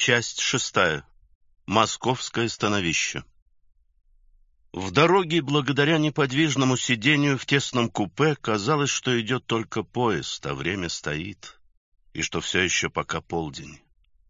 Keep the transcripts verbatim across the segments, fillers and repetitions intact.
Часть шестая. Московское становище. В дороге, благодаря неподвижному сидению в тесном купе, казалось, что идет только поезд, а время стоит, и что все еще пока полдень.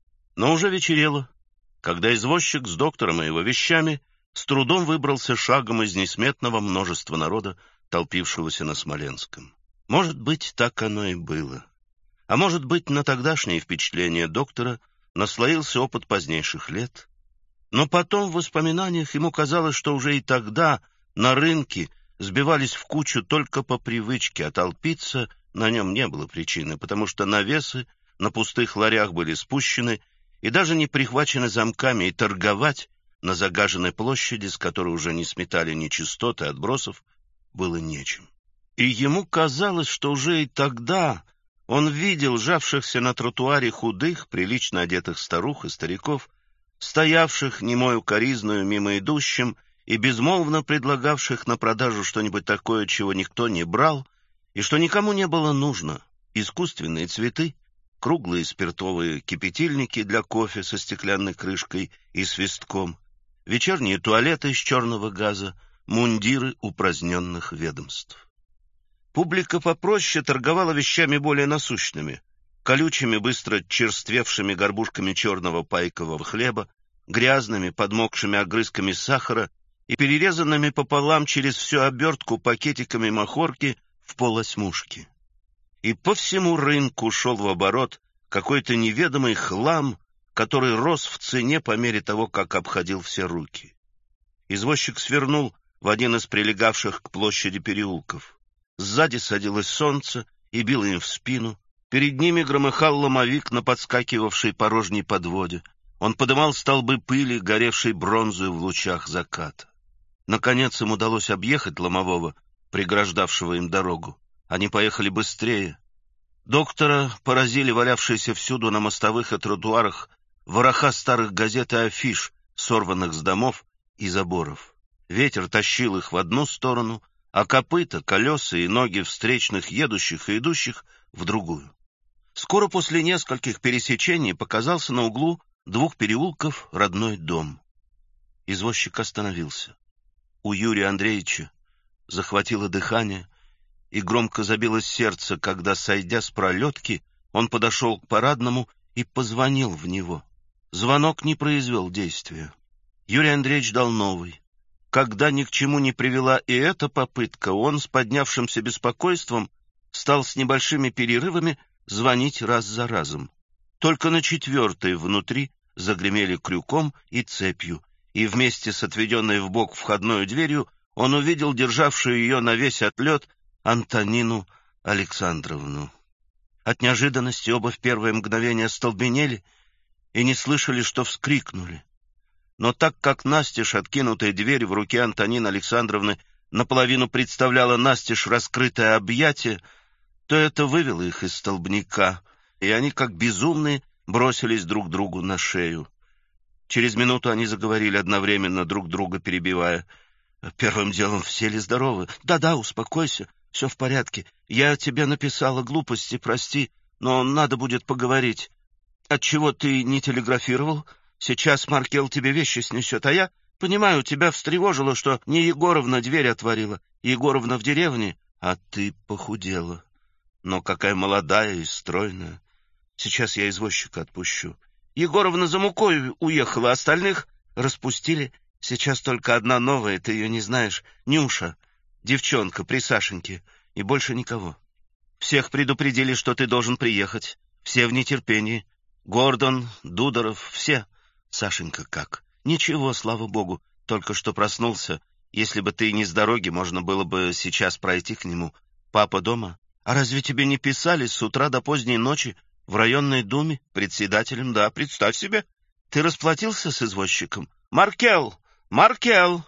Но уже вечерело, когда извозчик с доктором и его вещами с трудом выбрался шагом из несметного множества народа, толпившегося на Смоленском. Может быть, так оно и было. А может быть, на тогдашние впечатления доктора наслоился опыт позднейших лет. Но потом в воспоминаниях ему казалось, что уже и тогда на рынке сбивались в кучу только по привычке, а толпиться на нем не было причины, потому что навесы на пустых ларях были спущены и даже не прихвачены замками, и торговать на загаженной площади, с которой уже не сметали нечистоты отбросов, было нечем. И ему казалось, что уже и тогда он видел жавшихся на тротуаре худых, прилично одетых старух и стариков, стоявших немою укоризную мимо идущим и безмолвно предлагавших на продажу что-нибудь такое, чего никто не брал и что никому не было нужно: искусственные цветы, круглые спиртовые кипятильники для кофе со стеклянной крышкой и свистком, вечерние туалеты из черного газа, мундиры упраздненных ведомств. Публика попроще торговала вещами более насущными: колючими, быстро черствевшими горбушками черного пайкового хлеба, грязными, подмокшими огрызками сахара и перерезанными пополам через всю обертку пакетиками махорки в полосьмушки. И по всему рынку шел в оборот какой-то неведомый хлам, который рос в цене по мере того, как обходил все руки. Извозчик свернул в один из прилегавших к площади переулков. Сзади садилось солнце и било им в спину. Перед ними громыхал ломовик на подскакивавшей порожней подводе. Он подымал столбы пыли, горевшей бронзою в лучах заката. Наконец им удалось объехать ломового, преграждавшего им дорогу. Они поехали быстрее. Доктора поразили валявшиеся всюду на мостовых и тротуарах вороха старых газет и афиш, сорванных с домов и заборов. Ветер тащил их в одну сторону, а копыта, колеса и ноги встречных едущих и идущих в другую. Скоро после нескольких пересечений показался на углу двух переулков родной дом. Извозчик остановился. У Юрия Андреевича захватило дыхание и громко забилось сердце, когда, сойдя с пролетки, он подошел к парадному и позвонил в него. Звонок не произвел действия. Юрий Андреевич дал новый. Когда ни к чему не привела и эта попытка, он с поднявшимся беспокойством стал с небольшими перерывами звонить раз за разом. Только на четвертой внутри загремели крюком и цепью, и вместе с отведенной вбок входной дверью он увидел державшую ее на весь отлет Антонину Александровну. От неожиданности оба в первое мгновение остолбенели и не слышали, что вскрикнули. Но так как настежь откинутая дверь в руке Антонины Александровны наполовину представляла настежь раскрытое объятие, то это вывело их из столбняка, и они, как безумные, бросились друг другу на шею. Через минуту они заговорили одновременно, друг друга перебивая. Первым делом: все ли здоровы? Да-да, успокойся, все в порядке. Я тебе написала глупости, прости, но надо будет поговорить. Отчего ты не телеграфировал? Сейчас Маркел тебе вещи снесет, а я, понимаю, тебя встревожило, что не Егоровна дверь отворила. Егоровна в деревне, а ты похудела. Но какая молодая и стройная. Сейчас я извозчика отпущу. Егоровна за мукой уехала, остальных распустили. Сейчас только одна новая, ты ее не знаешь, Нюша, девчонка при Сашеньке, и больше никого. Всех предупредили, что ты должен приехать. Все в нетерпении. Гордон, Дудоров, все. Сашенька как? Ничего, слава богу, только что проснулся. Если бы ты не с дороги, можно было бы сейчас пройти к нему. Папа дома? А разве тебе не писали с утра до поздней ночи в районной думе председателем? Да, представь себе. Ты расплатился с извозчиком? Маркел! Маркел!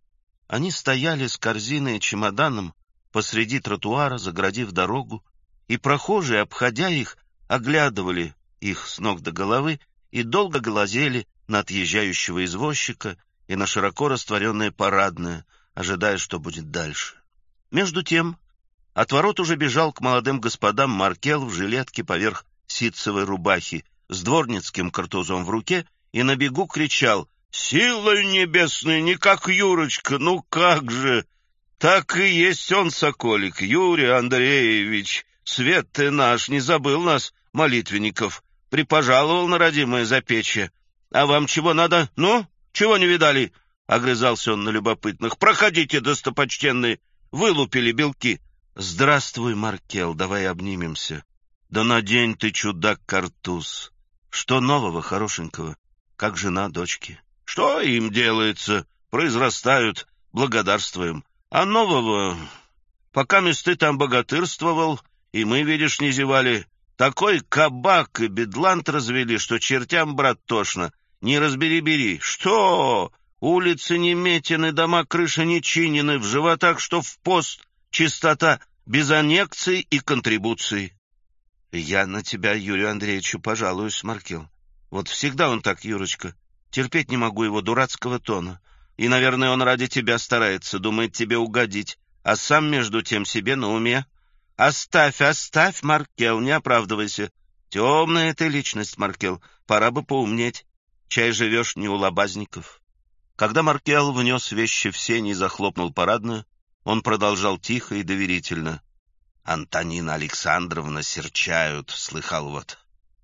Они стояли с корзиной и чемоданом посреди тротуара, загородив дорогу, и прохожие, обходя их, оглядывали их с ног до головы и долго глазели на отъезжающего извозчика и на широко растворенное парадное, ожидая, что будет дальше. Между тем от ворот уже бежал к молодым господам Маркел в жилетке поверх ситцевой рубахи, с дворницким картузом в руке и на бегу кричал: «Силой небесной, не как Юрочка, ну как же! Так и есть он, соколик, Юрий Андреевич. Свет ты наш, не забыл нас, молитвенников, припожаловал на родимое запечье. А вам чего надо? Ну, чего не видали?» — огрызался он на любопытных. «Проходите, достопочтенные, вылупили белки». «Здравствуй, Маркел, давай обнимемся». «Да надень ты, чудак, картуз. Что нового, хорошенького? Как жена, дочки?» «Что им делается? Произрастают, благодарствуем. А нового, пока ты там богатырствовал, и мы, видишь, не зевали, такой кабак и бедлант развели, что чертям, брат, тошно. Не разбери-бери. Что? Улицы не метены, дома крыши не чинены, в животах, что в пост, чистота, без аннекций и контрибуций». «Я на тебя, Юрию Андреевичу, пожалуюсь, Маркел. Вот всегда он так, Юрочка. Терпеть не могу его дурацкого тона. И, наверное, он ради тебя старается, думает тебе угодить, а сам, между тем, себе на уме. Оставь, оставь, Маркел, не оправдывайся. Темная ты личность, Маркел, пора бы поумнеть. Чай живешь не у лобазников». Когда Маркел внес вещи в сень и захлопнул парадную, он продолжал тихо и доверительно: «Антонина Александровна серчают, слыхал вот.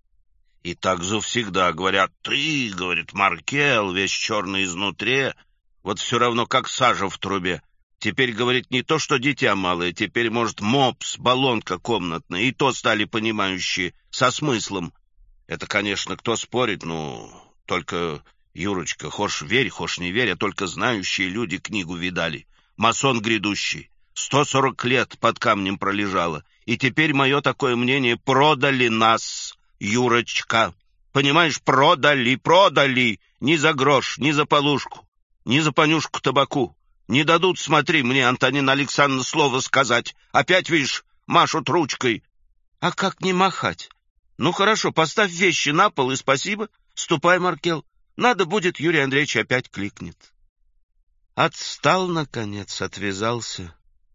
И так завсегда говорят: ты, — говорит, — Маркел, весь черный изнутри, вот все равно как сажа в трубе. Теперь, говорит, не то что дитя малое, теперь, может, мопс, баллонка комнатная, и то стали понимающие, со смыслом. Это, конечно, кто спорит, ну, только, Юрочка, хошь верь, хошь не верь, а только знающие люди книгу видали. Масон грядущий. Сто сорок лет под камнем пролежало, и теперь мое такое мнение: продали нас, Юрочка. Понимаешь, продали, продали, ни за грош, ни за полушку, ни за понюшку табаку. Не дадут, смотри, мне, Антонина Александровна, слово сказать. Опять, видишь, машут ручкой. А как не махать? Ну, хорошо, поставь вещи на пол и спасибо. Ступай, Маркел. Надо будет, Юрий Андреевич опять кликнет. Отстал, наконец, отвязался.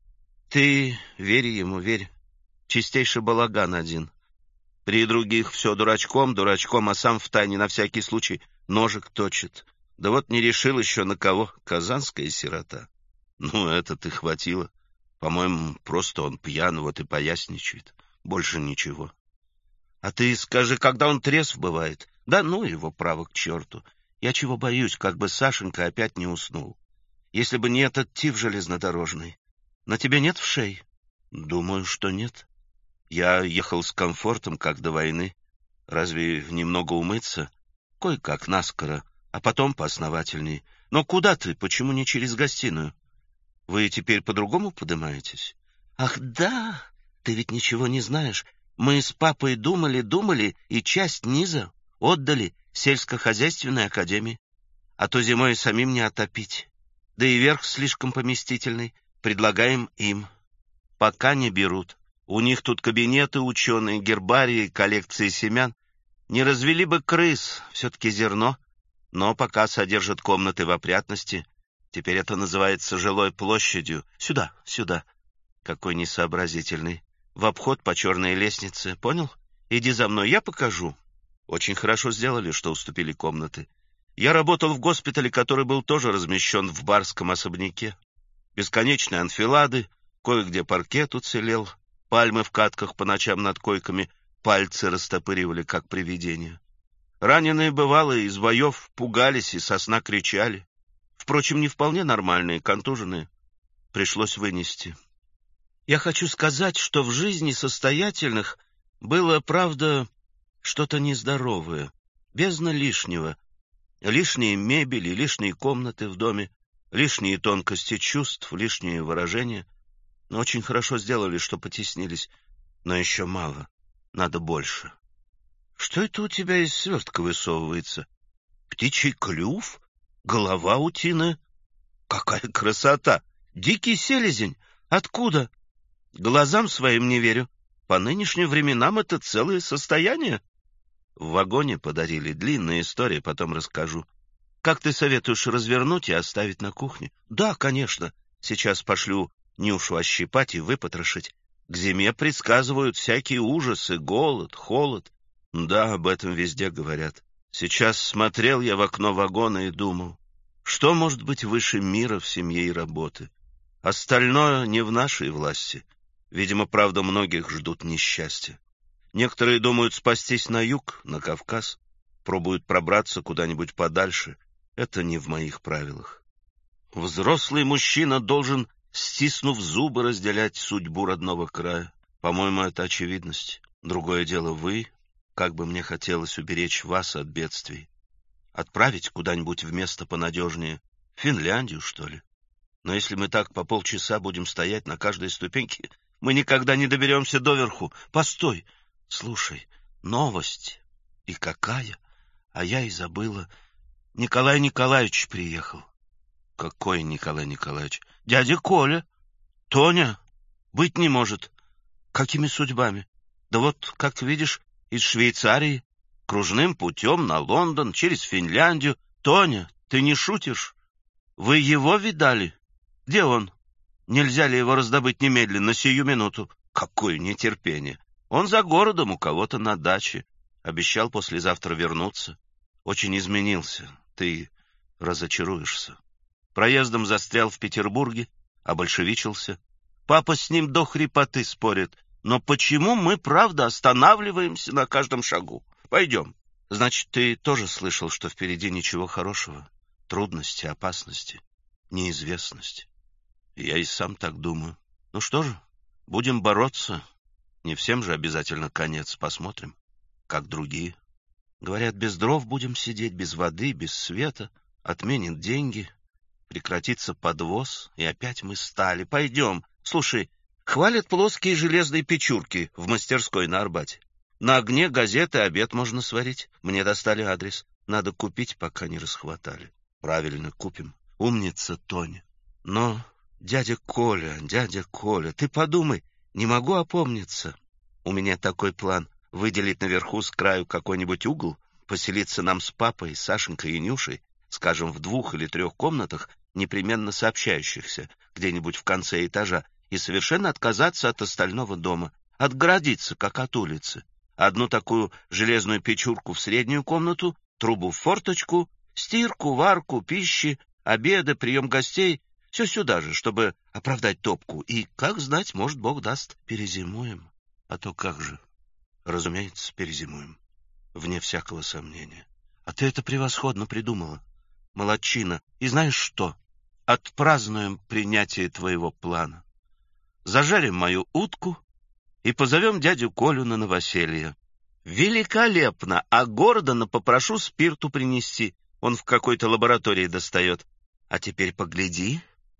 Ты верь ему, верь. Чистейший балаган один. При других все дурачком, дурачком, а сам втайне на всякий случай ножик точит. Да вот не решил еще на кого. Казанская сирота. Ну, это ты хватило. По-моему, просто он пьян, вот и поясничает. Больше ничего. А ты скажи, когда он трезв бывает? Да ну его, право, к черту. Я чего боюсь, как бы Сашенька опять не уснул. Если бы не этот тиф железнодорожный. На тебе нет вшей? Думаю, что нет. Я ехал с комфортом, как до войны. Разве немного умыться? Кое-как, наскоро, а потом поосновательней. Но куда ты? Почему не через гостиную? Вы теперь по-другому подымаетесь? Ах, да! Ты ведь ничего не знаешь. Мы с папой думали, думали, и часть низа отдали сельскохозяйственной академии. А то зимой самим не отопить. Да и верх слишком поместительный. Предлагаем им. Пока не берут. У них тут кабинеты ученые, гербарии, коллекции семян. Не развели бы крыс, все-таки зерно. Но пока содержат комнаты в опрятности. Теперь это называется жилой площадью. Сюда, сюда. Какой несообразительный. В обход по черной лестнице, понял? Иди за мной, я покажу. Очень хорошо сделали, что уступили комнаты. Я работал в госпитале, который был тоже размещен в барском особняке. Бесконечные анфилады, кое-где паркет уцелел, пальмы в катках по ночам над койками пальцы растопыривали, как привидения. Раненые, бывало, из боев пугались и со сна кричали. Впрочем, не вполне нормальные, контуженные. Пришлось вынести. Я хочу сказать, что в жизни состоятельных было, правда, что-то нездоровое, бездна лишнего. Лишние мебели, лишние комнаты в доме, лишние тонкости чувств, лишние выражения. Но очень хорошо сделали, что потеснились. Но еще мало. Надо больше. Что это у тебя из свертка высовывается? Птичий клюв? Голова утиная? Какая красота! Дикий селезень! Откуда? Глазам своим не верю. По нынешним временам это целое состояние. В вагоне подарили. Длинная история, потом расскажу. Как ты советуешь, развернуть и оставить на кухне? Да, конечно. Сейчас пошлю Нюшу ощипать и выпотрошить. К зиме предсказывают всякие ужасы, голод, холод. Да, об этом везде говорят. Сейчас смотрел я в окно вагона и думал, что может быть выше мира в семье и работы? Остальное не в нашей власти. Видимо, правда, многих ждут несчастья. Некоторые думают спастись на юг, на Кавказ, пробуют пробраться куда-нибудь подальше. Это не в моих правилах. Взрослый мужчина должен, стиснув зубы, разделять судьбу родного края. По-моему, это очевидность. Другое дело вы. Как бы мне хотелось уберечь вас от бедствий. Отправить куда-нибудь в место понадежнее. В Финляндию, что ли? Но если мы так по полчаса будем стоять на каждой ступеньке, мы никогда не доберемся доверху. Постой! Слушай, новость. И какая? А я и забыла. Николай Николаевич приехал. Какой Николай Николаевич? Дядя Коля. Тоня? Быть не может. Какими судьбами? Да вот, как видишь, из Швейцарии, кружным путем на Лондон, через Финляндию. Тоня, ты не шутишь? Вы его видали? Где он? Нельзя ли его раздобыть немедленно, сию минуту? Какое нетерпение! Он за городом у кого-то на даче. Обещал послезавтра вернуться. Очень изменился. Ты разочаруешься. Проездом застрял в Петербурге, обольшевичился. Папа с ним до хрипоты спорит. Но почему мы, правда, останавливаемся на каждом шагу? Пойдем. Значит, ты тоже слышал, что впереди ничего хорошего? Трудности, опасности, неизвестность. Я и сам так думаю. Ну что же, будем бороться. Не всем же обязательно конец. Посмотрим, как другие. Говорят, без дров будем сидеть, без воды, без света. Отменят деньги, прекратится подвоз, и опять мы стали. Пойдем. Слушай, хвалят плоские железные печурки в мастерской на Арбате. На огне газеты обед можно сварить. Мне достали адрес. Надо купить, пока не расхватали. Правильно, купим. Умница, Тоня. Но, дядя Коля, дядя Коля, ты подумай, не могу опомниться. У меня такой план. Выделить наверху с краю какой-нибудь угол, поселиться нам с папой, Сашенькой и Нюшей, скажем, в двух или трех комнатах, непременно сообщающихся, где-нибудь в конце этажа, и совершенно отказаться от остального дома, отгородиться, как от улицы. Одну такую железную печурку в среднюю комнату, трубу в форточку, стирку, варку, пищи, обеды, прием гостей — все сюда же, чтобы оправдать топку. И, как знать, может, Бог даст, перезимуем. А то как же? Разумеется, перезимуем. Вне всякого сомнения. А ты это превосходно придумала. Молодчина. И знаешь что? Отпразднуем принятие твоего плана. Зажарим мою утку и позовем дядю Колю на новоселье. Великолепно! А Гордона попрошу спирту принести. Он в какой-то лаборатории достает. А теперь погляди.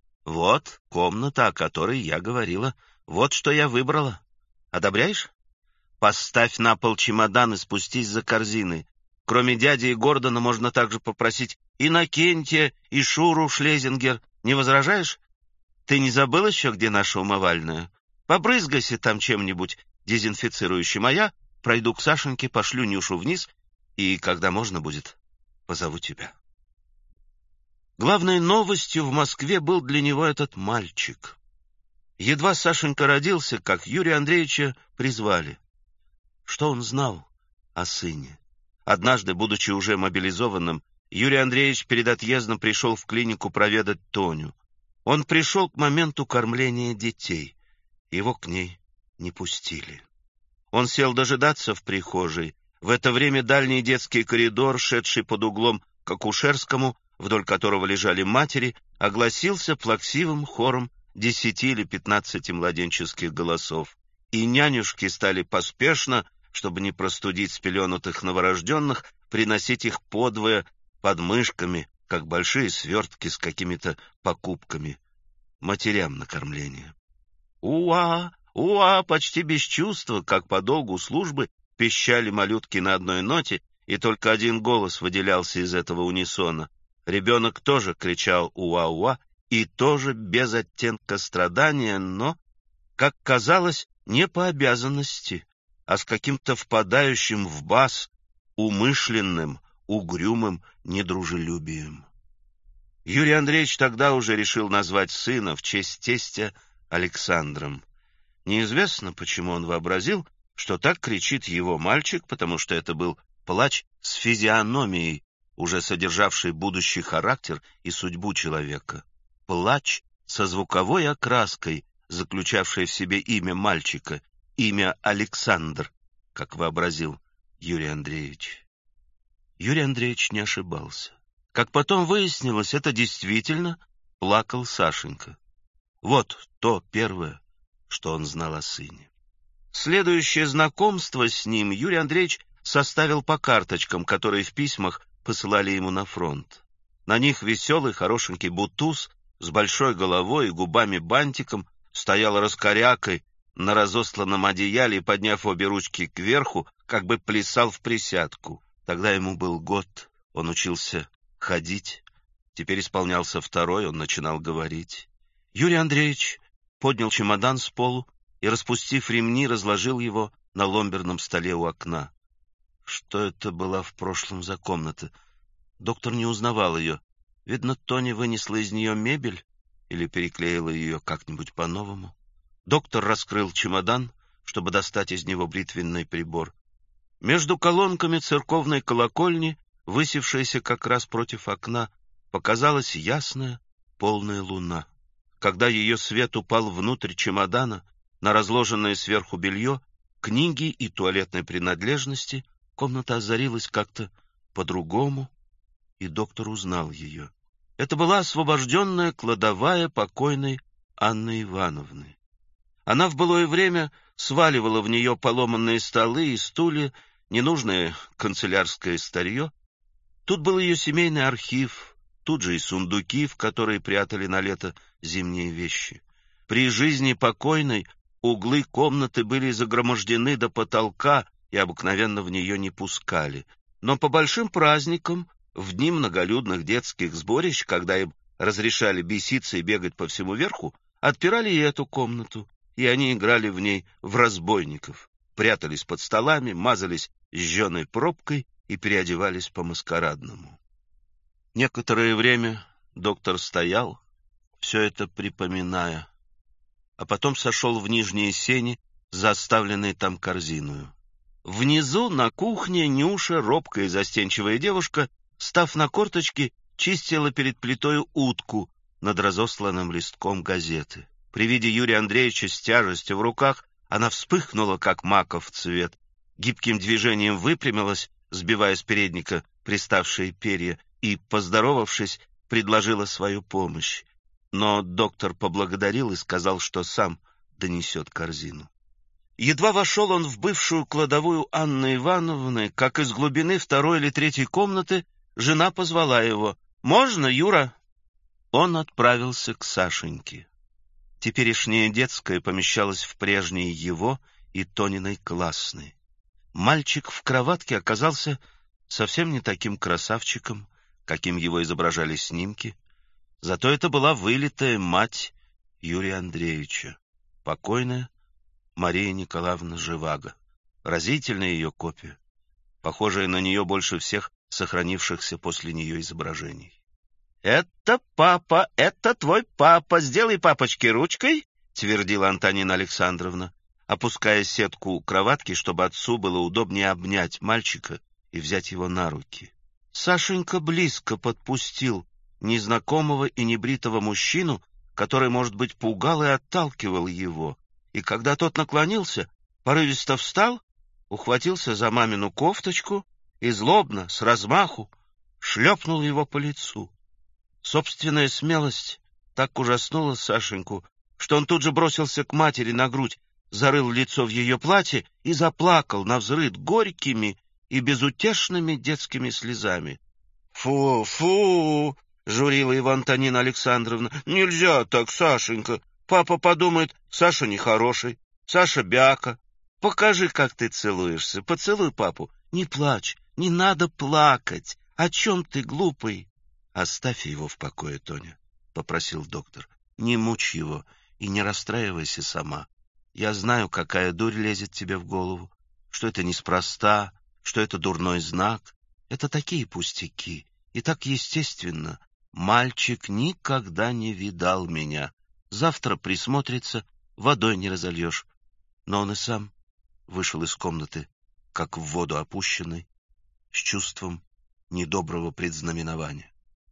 Вот комната, о которой я говорила. Вот что я выбрала. Одобряешь? Поставь на пол чемодан и спустись за корзиной. Кроме дяди и Гордона можно также попросить Иннокентия и Шуру Шлезингер. Не возражаешь? Ты не забыл еще, где наша умывальная? Побрызгайся там чем-нибудь дезинфицирующим, а я пройду к Сашеньке, пошлю Нюшу вниз, и, когда можно будет, позову тебя. Главной новостью в Москве был для него этот мальчик. Едва Сашенька родился, как Юрия Андреевича призвали. Что он знал о сыне? Однажды, будучи уже мобилизованным, Юрий Андреевич перед отъездом пришел в клинику проведать Тоню. Он пришел к моменту кормления детей. Его к ней не пустили. Он сел дожидаться в прихожей. В это время дальний детский коридор, шедший под углом к акушерскому, вдоль которого лежали матери, огласился плаксивым хором десяти или пятнадцати младенческих голосов. И нянюшки стали поспешно, чтобы не простудить спеленутых новорожденных, приносить их подвое под мышками, как большие свертки с какими-то покупками, матерям на кормление. «Уа! Уа!» почти без чувства, как по долгу службы, пищали малютки на одной ноте, и только один голос выделялся из этого унисона. Ребенок тоже кричал «Уа-уа!» и тоже без оттенка страдания, но, как казалось, не по обязанности, а с каким-то впадающим в бас, умышленным, угрюмым недружелюбием. Юрий Андреевич тогда уже решил назвать сына в честь тестя Александром. Неизвестно, почему он вообразил, что так кричит его мальчик, потому что это был плач с физиономией, уже содержавший будущий характер и судьбу человека. Плач со звуковой окраской, заключавший в себе имя мальчика, имя Александр, как вообразил Юрий Андреевич. Юрий Андреевич не ошибался. Как потом выяснилось, это действительно плакал Сашенька. Вот то первое, что он знал о сыне. Следующее знакомство с ним Юрий Андреевич составил по карточкам, которые в письмах посылали ему на фронт. На них веселый, хорошенький бутуз с большой головой и губами-бантиком стоял раскорякой на разосланном одеяле и, подняв обе ручки кверху, как бы плясал в присядку. Тогда ему был год, он учился ходить. Теперь исполнялся второй, он начинал говорить. Юрий Андреевич поднял чемодан с полу и, распустив ремни, разложил его на ломберном столе у окна. Что это была в прошлом за комната? Доктор не узнавал ее. Видно, Тони вынесла из нее мебель или переклеила ее как-нибудь по-новому. Доктор раскрыл чемодан, чтобы достать из него бритвенный прибор. Между колонками церковной колокольни, высевшейся как раз против окна, показалась ясная, полная луна. Когда ее свет упал внутрь чемодана, на разложенное сверху белье, книги и туалетные принадлежности, комната озарилась как-то по-другому, и доктор узнал ее. Это была освобожденная кладовая покойной Анны Ивановны. Она в былое время сваливала в нее поломанные столы и стулья, ненужное канцелярское старье. Тут был ее семейный архив, тут же и сундуки, в которые прятали на лето зимние вещи. При жизни покойной углы комнаты были загромождены до потолка и обыкновенно в нее не пускали. Но по большим праздникам, в дни многолюдных детских сборищ, когда им разрешали беситься и бегать по всему верху, отпирали и эту комнату, и они играли в ней в разбойников, прятались под столами, мазались жженой пробкой и переодевались по-маскарадному. Некоторое время доктор стоял, все это припоминая, а потом сошел в нижние сени за оставленной там корзиною. Внизу, на кухне, Нюша, робкая и застенчивая девушка, став на корточки, чистила перед плитой утку над разосланным листком газеты. При виде Юрия Андреевича с тяжестью в руках она вспыхнула, как маков цвет, гибким движением выпрямилась, сбивая с передника приставшие перья, и, поздоровавшись, предложила свою помощь. Но доктор поблагодарил и сказал, что сам донесет корзину. Едва вошел он в бывшую кладовую Анны Ивановны, как из глубины второй или третьей комнаты жена позвала его. «Можно, Юра?» Он отправился к Сашеньке. Теперешняя детская помещалась в прежней его и Тониной классной. Мальчик в кроватке оказался совсем не таким красавчиком, каким его изображали снимки. Зато это была вылитая мать Юрия Андреевича, покойная Мария Николаевна Живаго, разительная ее копия, похожая на нее больше всех сохранившихся после нее изображений. «Это папа, это твой папа, сделай папочке ручкой», — твердила Антонина Александровна, опуская сетку у кроватки, чтобы отцу было удобнее обнять мальчика и взять его на руки. Сашенька близко подпустил незнакомого и небритого мужчину, который, может быть, пугал и отталкивал его, и когда тот наклонился, порывисто встал, ухватился за мамину кофточку и злобно, с размаху, шлепнул его по лицу. Собственная смелость так ужаснула Сашеньку, что он тут же бросился к матери на грудь, зарыл лицо в ее платье и заплакал навзрыд горькими и безутешными детскими слезами. «Фу, фу!» — журила его Антонина Александровна. «Нельзя так, Сашенька. Папа подумает, Саша нехороший, Саша бяка. Покажи, как ты целуешься. Поцелуй папу. Не плачь, не надо плакать. О чем ты, глупый?» «Оставь его в покое, Тоня», — попросил доктор. «Не мучь его и не расстраивайся сама. Я знаю, какая дурь лезет тебе в голову, что это неспроста, что это дурной знак. Это такие пустяки, и так естественно. Мальчик никогда не видал меня. Завтра присмотрится, водой не разольешь. Но он и сам вышел из комнаты, как в воду опущенный, с чувством недоброго предзнаменования.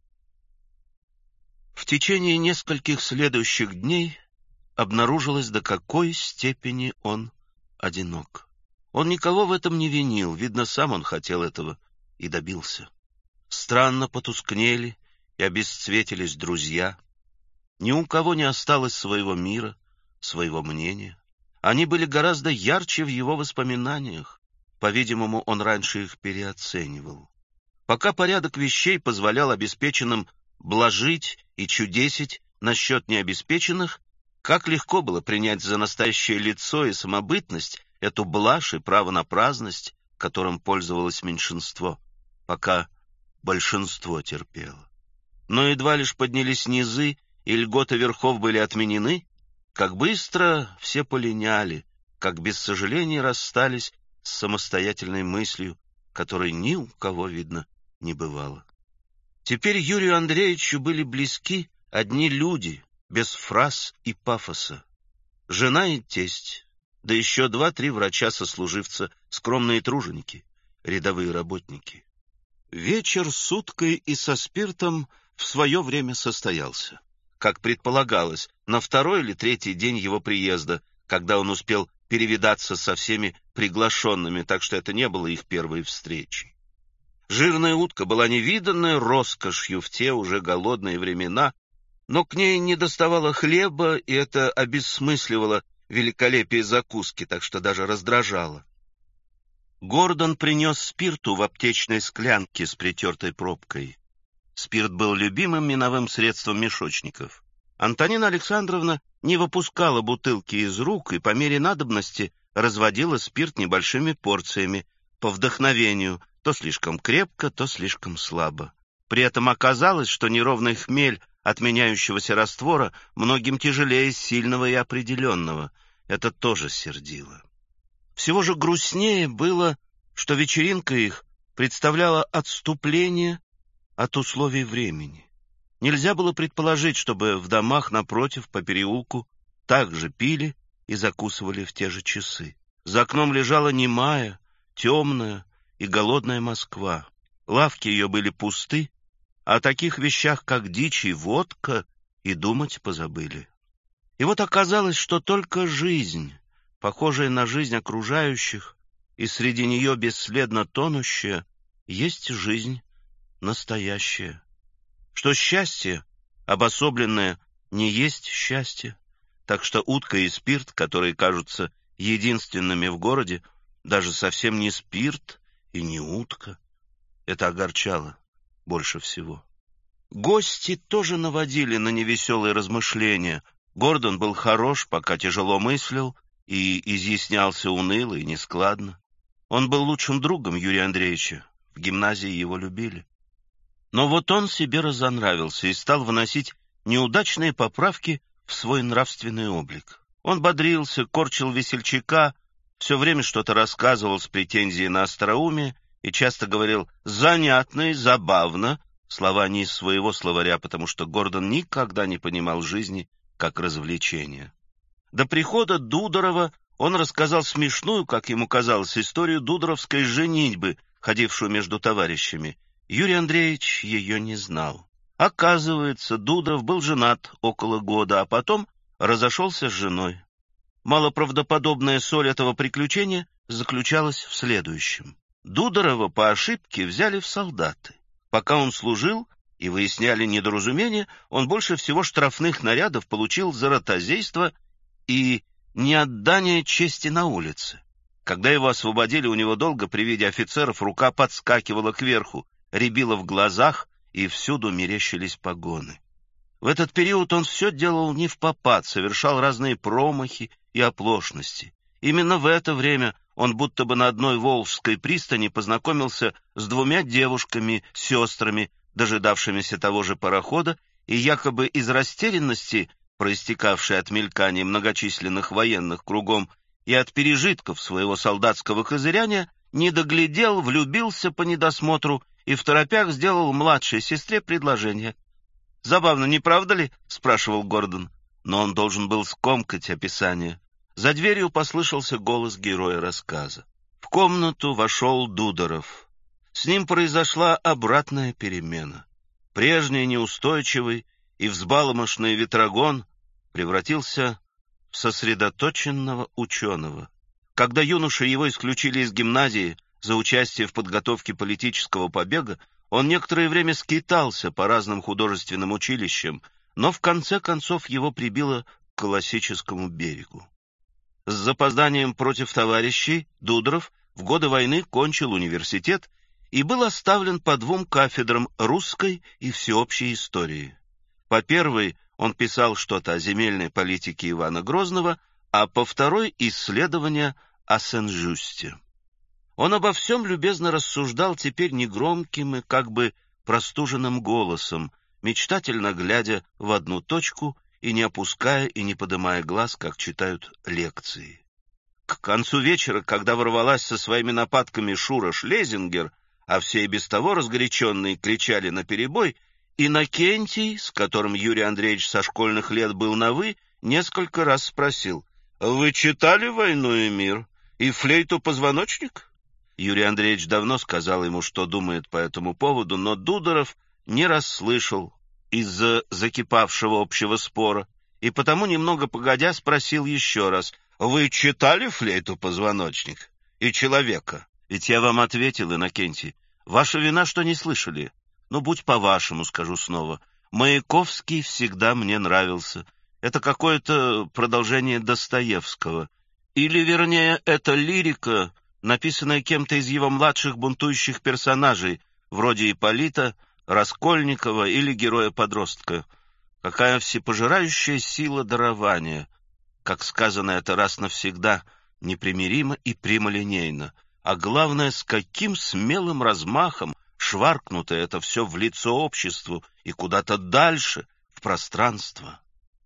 В течение нескольких следующих дней обнаружилось, до какой степени он одинок. Он никого в этом не винил, видно, сам он хотел этого и добился. Странно потускнели и обесцветились друзья. Ни у кого не осталось своего мира, своего мнения. Они были гораздо ярче в его воспоминаниях. По-видимому, он раньше их переоценивал. Пока порядок вещей позволял обеспеченным блажить и чудесить насчет необеспеченных, как легко было принять за настоящее лицо и самобытность эту блажь и право на праздность, которым пользовалось меньшинство, пока большинство терпело. Но едва лишь поднялись низы, и льготы верхов были отменены, как быстро все полиняли, как без сожаления расстались с самостоятельной мыслью, которой ни у кого, видно, не бывало. Теперь Юрию Андреевичу были близки одни люди, без фраз и пафоса. Жена и тесть, да еще два-три врача-сослуживца, скромные труженики, рядовые работники. Вечер с уткой и со спиртом в свое время состоялся. Как предполагалось, на второй или третий день его приезда, когда он успел перевидаться со всеми приглашенными, так что это не было их первой встречей. Жирная утка была невиданной роскошью в те уже голодные времена, но к ней не доставало хлеба, и это обесмысливало великолепие закуски, так что даже раздражало. Гордон принес спирту в аптечной склянке с притертой пробкой. Спирт был любимым миновым средством мешочников. Антонина Александровна не выпускала бутылки из рук и по мере надобности разводила спирт небольшими порциями, по вдохновению, то слишком крепко, то слишком слабо. При этом оказалось, что неровный хмель от меняющегося раствора многим тяжелее сильного и определенного. Это тоже сердило. Всего же грустнее было, что вечеринка их представляла отступление от условий времени. Нельзя было предположить, чтобы в домах напротив по переулку также пили и закусывали в те же часы. За окном лежала немая, темная и голодная Москва. Лавки ее были пусты, а о таких вещах, как дичь и водка, и думать позабыли. И вот оказалось, что только жизнь, похожая на жизнь окружающих, и среди нее бесследно тонущая, есть жизнь настоящее. Что счастье, обособленное, не есть счастье, так что утка и спирт, которые кажутся единственными в городе, даже совсем не спирт и не утка. Это огорчало больше всего. Гости тоже наводили на невеселые размышления. Гордон был хорош, пока тяжело мыслил, и изъяснялся уныло и нескладно. Он был лучшим другом Юрия Андреевича, в гимназии его любили. Но вот он себе разонравился и стал вносить неудачные поправки в свой нравственный облик. Он бодрился, корчил весельчака, все время что-то рассказывал с претензией на остроумие и часто говорил «занятно» и «забавно», слова не из своего словаря, потому что Гордон никогда не понимал жизни как развлечения. До прихода Дудорова он рассказал смешную, как ему казалось, историю дудоровской женитьбы, ходившую между товарищами. Юрий Андреевич ее не знал. Оказывается, Дудоров был женат около года, а потом разошелся с женой. Малоправдоподобная соль этого приключения заключалась в следующем. Дудорова по ошибке взяли в солдаты. Пока он служил и выясняли недоразумения, он больше всего штрафных нарядов получил за ротозейство и неотдание чести на улице. Когда его освободили, у него долго при виде офицеров рука подскакивала кверху, рябило в глазах, и всюду мерещились погоны. В этот период он все делал невпопад, совершал разные промахи и оплошности. Именно в это время он будто бы на одной Волжской пристани познакомился с двумя девушками, сестрами, дожидавшимися того же парохода, и якобы из растерянности, проистекавшей от мелькания многочисленных военных кругом и от пережитков своего солдатского козыряния, не доглядел, влюбился по недосмотру и в торопях сделал младшей сестре предложение. «Забавно, не правда ли?» — спрашивал Гордон. Но он должен был скомкать описание. За дверью послышался голос героя рассказа. В комнату вошел Дудоров. С ним произошла обратная перемена. Прежний неустойчивый и взбаломошный ветрогон превратился в сосредоточенного ученого. Когда юноши его исключили из гимназии за участие в подготовке политического побега, он некоторое время скитался по разным художественным училищам, но в конце концов его прибило к классическому берегу. С запозданием против товарищей Дудоров в годы войны кончил университет и был оставлен по двум кафедрам русской и всеобщей истории. По первой он писал что-то о земельной политике Ивана Грозного, а по второй — исследования о Сен-Жюсте. Он обо всем любезно рассуждал теперь негромким и как бы простуженным голосом, мечтательно глядя в одну точку и не опуская и не подымая глаз, как читают лекции. К концу вечера, когда ворвалась со своими нападками Шура Шлезингер, а все и без того разгоряченные кричали наперебой, Иннокентий, с которым Юрий Андреевич со школьных лет был на «вы», несколько раз спросил: «Вы читали «Войну и мир» и «Флейту-позвоночник»?» Юрий Андреевич давно сказал ему, что думает по этому поводу, но Дудоров не расслышал из-за закипавшего общего спора, и потому, немного погодя, спросил еще раз: «Вы читали «Флейту-позвоночник» и «Человека»?» «Ведь я вам ответил, Иннокентий. Ваша вина, что не слышали. Ну, будь по-вашему, скажу снова. Маяковский всегда мне нравился. Это какое-то продолжение Достоевского. Или, вернее, это лирика, написанная кем-то из его младших бунтующих персонажей, вроде Ипполита, Раскольникова или героя-подростка. Какая всепожирающая сила дарования! Как сказано это раз навсегда, непримиримо и прямолинейно. А главное, с каким смелым размахом шваркнуто это все в лицо обществу и куда-то дальше, в пространство.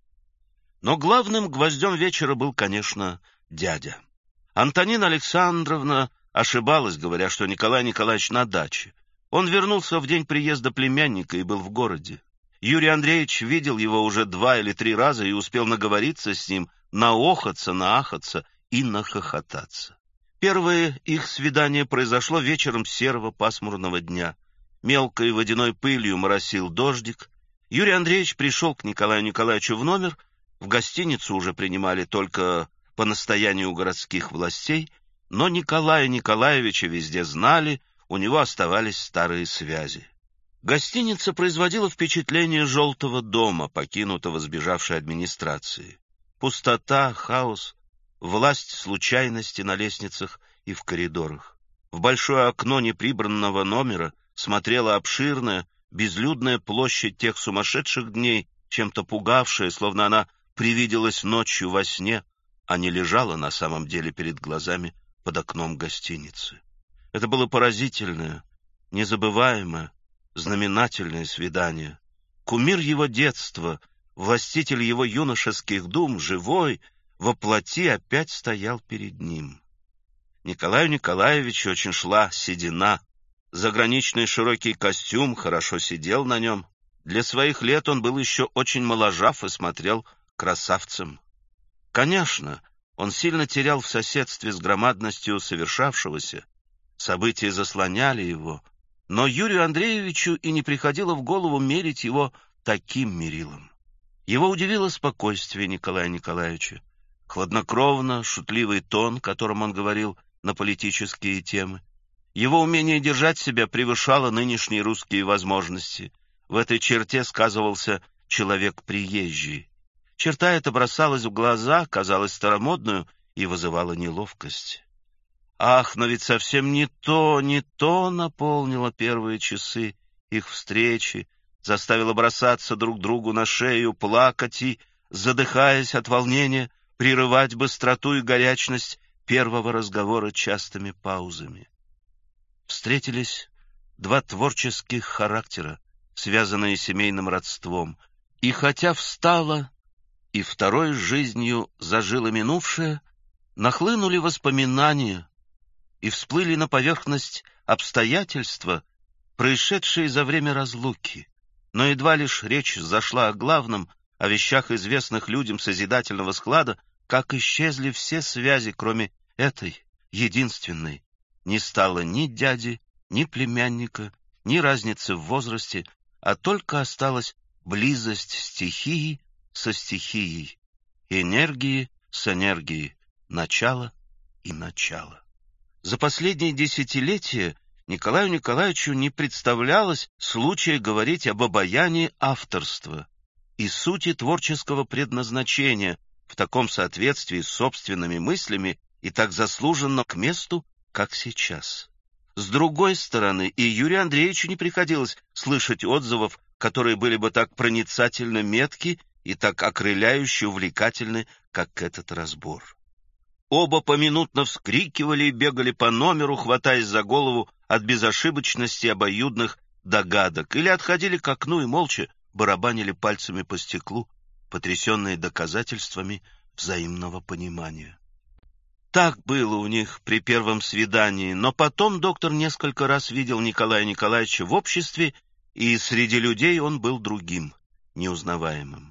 Но главным гвоздем вечера был, конечно, дядя. Антонина Александровна ошибалась, говоря, что Николай Николаевич на даче. Он вернулся в день приезда племянника и был в городе. Юрий Андреевич видел его уже два или три раза и успел наговориться с ним, наохаться, наахаться и нахохотаться. Первое их свидание произошло вечером серого пасмурного дня. Мелкой водяной пылью моросил дождик. Юрий Андреевич пришел к Николаю Николаевичу в номер. В гостиницу уже принимали только по настоянию городских властей, но Николая Николаевича везде знали, у него оставались старые связи. Гостиница производила впечатление желтого дома, покинутого сбежавшей администрации. Пустота, хаос, власть случайности на лестницах и в коридорах. В большое окно неприбранного номера смотрела обширная, безлюдная площадь тех сумасшедших дней, чем-то пугавшая, словно она привиделась ночью во сне, а не лежала на самом деле перед глазами под окном гостиницы. Это было поразительное, незабываемое, знаменательное свидание. Кумир его детства, властитель его юношеских дум, живой, во плоти опять стоял перед ним. Николаю Николаевичу очень шла седина. Заграничный широкий костюм хорошо сидел на нем. Для своих лет он был еще очень моложав и смотрел красавцем. Конечно, он сильно терял в соседстве с громадностью совершавшегося. События заслоняли его, но Юрию Андреевичу и не приходило в голову мерить его таким мерилом. Его удивило спокойствие Николая Николаевича. Хладнокровно, шутливый тон, которым он говорил на политические темы. Его умение держать себя превышало нынешние русские возможности. В этой черте сказывался человек приезжий. Черта эта бросалась в глаза, казалась старомодную и вызывала неловкость. Ах, но ведь совсем не то, не то наполнило первые часы их встречи, заставило бросаться друг другу на шею, плакать и, задыхаясь от волнения, прерывать быстроту и горячность первого разговора частыми паузами. Встретились два творческих характера, связанные семейным родством, и хотя встала и второй жизнью зажило минувшее, нахлынули воспоминания и всплыли на поверхность обстоятельства, происшедшие за время разлуки. Но едва лишь речь зашла о главном, о вещах, известных людям созидательного склада, как исчезли все связи, кроме этой, единственной. Не стало ни дяди, ни племянника, ни разницы в возрасте, а только осталась близость стихии со стихией, энергии с энергией, начало и начало. За последние десятилетия Николаю Николаевичу не представлялось случая говорить об обаянии авторства и сути творческого предназначения в таком соответствии с собственными мыслями и так заслуженно к месту, как сейчас. С другой стороны, и Юрию Андреевичу не приходилось слышать отзывов, которые были бы так проницательно метки и так окрыляюще увлекательны, как этот разбор. Оба поминутно вскрикивали и бегали по номеру, хватаясь за голову от безошибочности обоюдных догадок, или отходили к окну и молча барабанили пальцами по стеклу, потрясенные доказательствами взаимного понимания. Так было у них при первом свидании, но потом доктор несколько раз видел Николая Николаевича в обществе, и среди людей он был другим, неузнаваемым.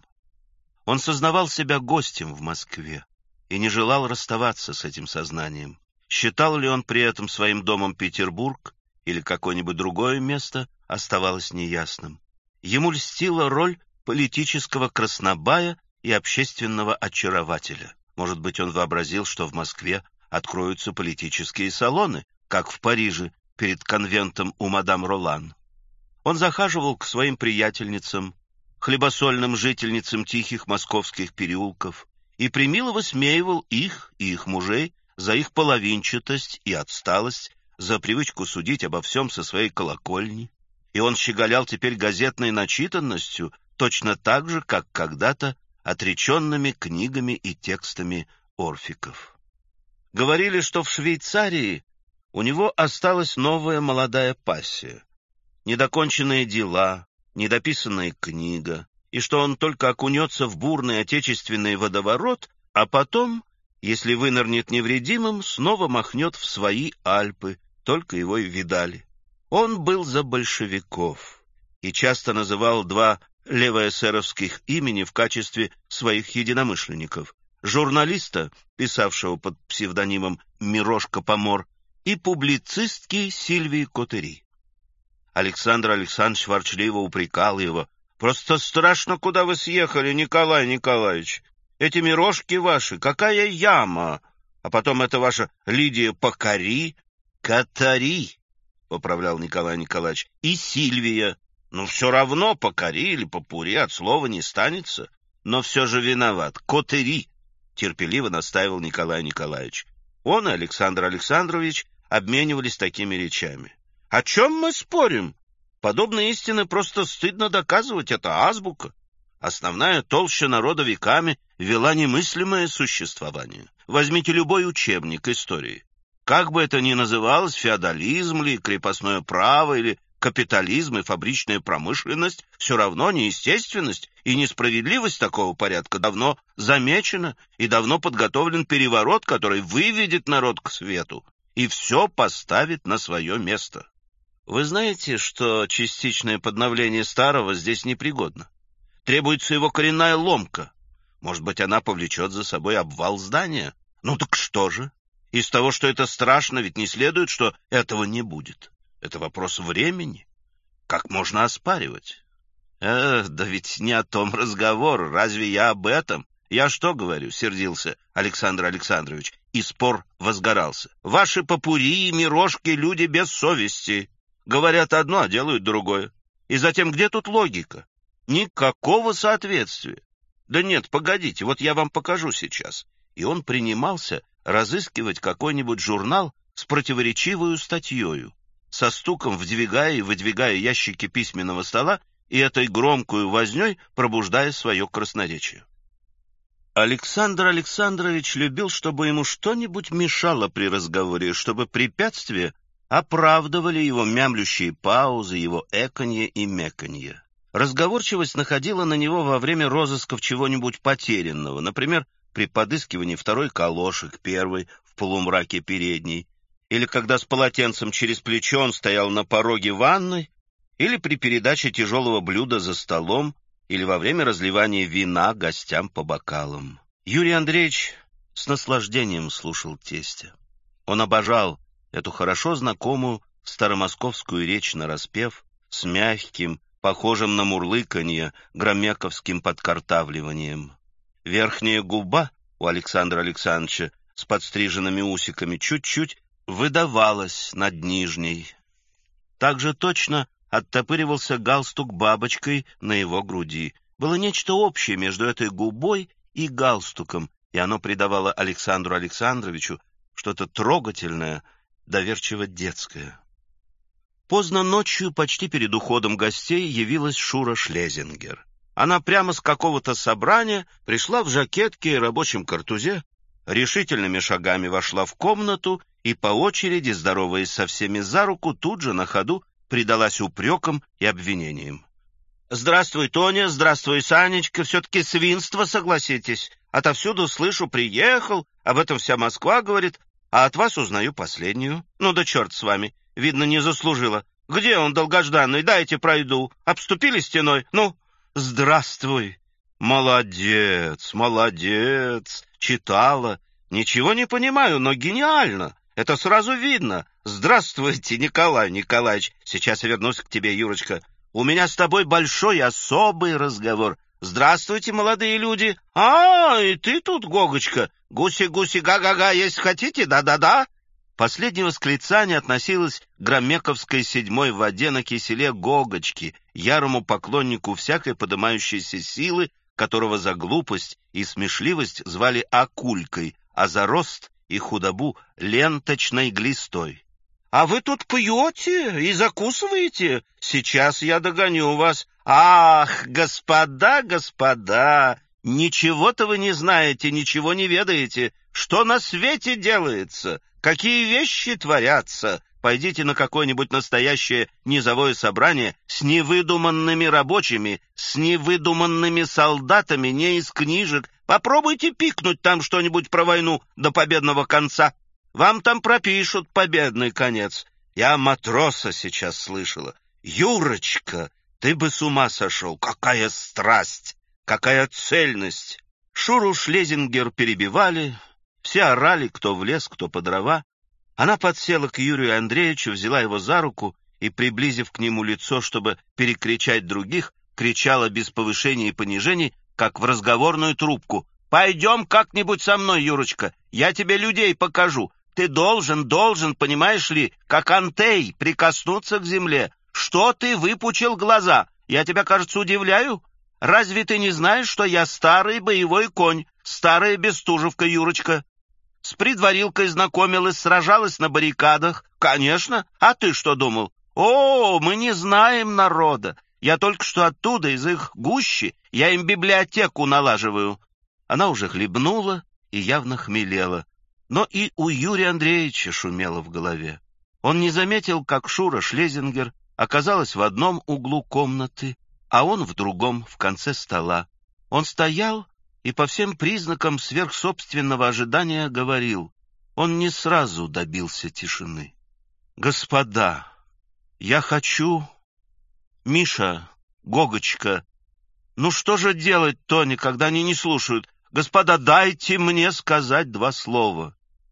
Он сознавал себя гостем в Москве и не желал расставаться с этим сознанием. Считал ли он при этом своим домом Петербург или какое-нибудь другое место, оставалось неясным. Ему льстила роль политического краснобая и общественного очарователя. Может быть, он вообразил, что в Москве откроются политические салоны, как в Париже перед конвентом у мадам Ролан. Он захаживал к своим приятельницам, хлебосольным жительницам тихих московских переулков, и премило высмеивал их и их мужей за их половинчатость и отсталость, за привычку судить обо всем со своей колокольни. И он щеголял теперь газетной начитанностью, точно так же, как когда-то отреченными книгами и текстами орфиков. Говорили, что в Швейцарии у него осталась новая молодая пассия, недоконченные дела, недописанная книга, и что он только окунется в бурный отечественный водоворот, а потом, если вынырнет невредимым, снова махнет в свои Альпы, только его и видали. Он был за большевиков и часто называл два левоэсеровских имени в качестве своих единомышленников: журналиста, писавшего под псевдонимом Мирошка Помор, и публицистки Сильвии Котери. Александр Александрович ворчливо упрекал его: «Просто страшно, куда вы съехали, Николай Николаевич. Эти мирошки ваши, какая яма! А потом это ваша Лидия Покори, Катари», — поправлял Николай Николаевич, — «и Сильвия. Ну, все равно Покори или Попури от слова не станется, но все же виноват. Котери», — терпеливо настаивал Николай Николаевич. Он и Александр Александрович обменивались такими речами. «О чем мы спорим? Подобные истины просто стыдно доказывать, это азбука. Основная толща народа веками вела немыслимое существование. Возьмите любой учебник истории. Как бы это ни называлось, феодализм ли, крепостное право или капитализм и фабричная промышленность, все равно неестественность и несправедливость такого порядка давно замечена, и давно подготовлен переворот, который выведет народ к свету и все поставит на свое место. Вы знаете, что частичное подновление старого здесь непригодно. Требуется его коренная ломка. Может быть, она повлечет за собой обвал здания? Ну так что же? Из того, что это страшно, ведь не следует, что этого не будет. Это вопрос времени. Как можно оспаривать? Эх, да ведь не о том разговор. Разве я об этом? Я что говорю? Сердился Александр Александрович, и спор возгорался. Ваши попури и мирошки — люди без совести. Говорят одно, а делают другое. И затем, где тут логика? Никакого соответствия. Да нет, погодите, вот я вам покажу сейчас. И он принимался разыскивать какой-нибудь журнал с противоречивой статьей, со стуком вдвигая и выдвигая ящики письменного стола и этой громкую вознёй пробуждая свое красноречие. Александр Александрович любил, чтобы ему что-нибудь мешало при разговоре, чтобы препятствия оправдывали его мямлющие паузы, его эканье и меканье. Разговорчивость находила на него во время розысков чего-нибудь потерянного, например, при подыскивании второй калоши к первой в полумраке передней, или когда с полотенцем через плечо он стоял на пороге ванной, или при передаче тяжелого блюда за столом, или во время разливания вина гостям по бокалам. Юрий Андреевич с наслаждением слушал тестя. Он обожал эту хорошо знакомую старомосковскую речь нараспев с мягким, похожим на мурлыканье, громяковским подкартавливанием. Верхняя губа у Александра Александровича с подстриженными усиками чуть-чуть выдавалась над нижней. Также точно оттопыривался галстук бабочкой на его груди. Было нечто общее между этой губой и галстуком, и оно придавало Александру Александровичу что-то трогательное, доверчиво детское. Поздно ночью, почти перед уходом гостей, явилась Шура Шлезингер. Она прямо с какого-то собрания пришла в жакетке и рабочем картузе, решительными шагами вошла в комнату и по очереди, здороваясь со всеми за руку, тут же на ходу предалась упрекам и обвинениям. «Здравствуй, Тоня, здравствуй, Санечка, все-таки свинство, согласитесь. Отовсюду слышу, приехал, об этом вся Москва говорит, а от вас узнаю последнюю. Ну да черт с вами, видно, не заслужила. Где он, долгожданный? Дайте пройду. Обступили стеной? Ну, здравствуй». «Молодец, молодец, читала. Ничего не понимаю, но гениально. Это сразу видно. Здравствуйте, Николай Николаевич. Сейчас я вернусь к тебе, Юрочка. У меня с тобой большой особый разговор. Здравствуйте, молодые люди. А, и ты тут, Гогочка. Гуси-гуси, га-га-га, если хотите, да-да-да». Последнее восклицание относилось к громековской седьмой воде на киселе Гогочки, ярому поклоннику всякой подымающейся силы, которого за глупость и смешливость звали Акулькой, а за рост и худобу ленточной глистой. «А вы тут пьете и закусываете? Сейчас я догоню вас. Ах, господа, господа, ничего-то вы не знаете, ничего не ведаете. Что на свете делается? Какие вещи творятся? Пойдите на какое-нибудь настоящее низовое собрание с невыдуманными рабочими, с невыдуманными солдатами, не из книжек. Попробуйте пикнуть там что-нибудь про войну до победного конца. Вам там пропишут победный конец. Я матроса сейчас слышала. Юрочка, ты бы с ума сошел. Какая страсть, какая цельность. Шуру Шлезингер перебивали, все орали, кто в лес, кто по дрова. Она подсела к Юрию Андреевичу, взяла его за руку и, приблизив к нему лицо, чтобы перекричать других, кричала без повышения и понижений, как в разговорную трубку. «Пойдем как-нибудь со мной, Юрочка, я тебе людей покажу. Ты должен, должен, понимаешь ли, как Антей, прикоснуться к земле. Что ты выпучил глаза? Я тебя, кажется, удивляю? Разве ты не знаешь, что я старый боевой конь, старая Бестужевка, Юрочка? С предварилкой знакомилась, сражалась на баррикадах. Конечно. А ты что думал? О, мы не знаем народа. Я только что оттуда, из их гущи, я им библиотеку налаживаю». Она уже хлебнула и явно хмелела. Но и у Юрия Андреевича шумело в голове. Он не заметил, как Шура Шлезингер оказалась в одном углу комнаты, а он в другом, в конце стола. Он стоял и по всем признакам сверхсобственного ожидания говорил. Он не сразу добился тишины. «Господа, я хочу... Миша, Гогочка, ну что же делать, Тони, когда они не слушают? Господа, дайте мне сказать два слова.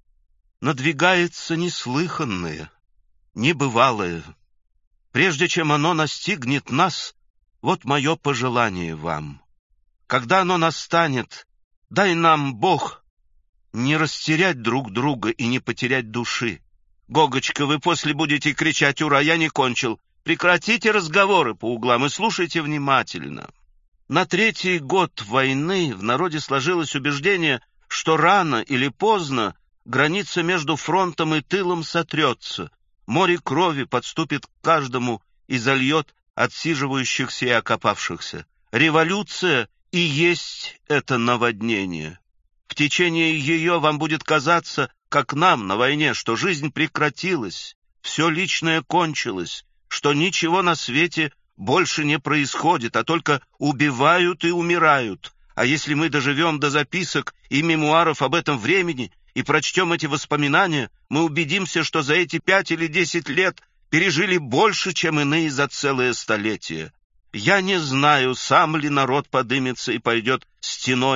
Надвигается неслыханное, небывалое. Прежде чем оно настигнет нас, вот мое пожелание вам. Когда оно настанет, дай нам, Бог, не растерять друг друга и не потерять души. Гогочка, вы после будете кричать «Ура!», я не кончил. Прекратите разговоры по углам и слушайте внимательно. На третий год войны в народе сложилось убеждение, что рано или поздно граница между фронтом и тылом сотрется, море крови подступит к каждому и зальет отсиживающихся и окопавшихся. Революция и есть это наводнение. В течение ее вам будет казаться, как нам на войне, что жизнь прекратилась, все личное кончилось, что ничего на свете больше не происходит, а только убивают и умирают. А если мы доживем до записок и мемуаров об этом времени и прочтем эти воспоминания, мы убедимся, что за эти пять или десять лет пережили больше, чем иные за целое столетие. Я не знаю, сам ли народ подымется и пойдет стеной,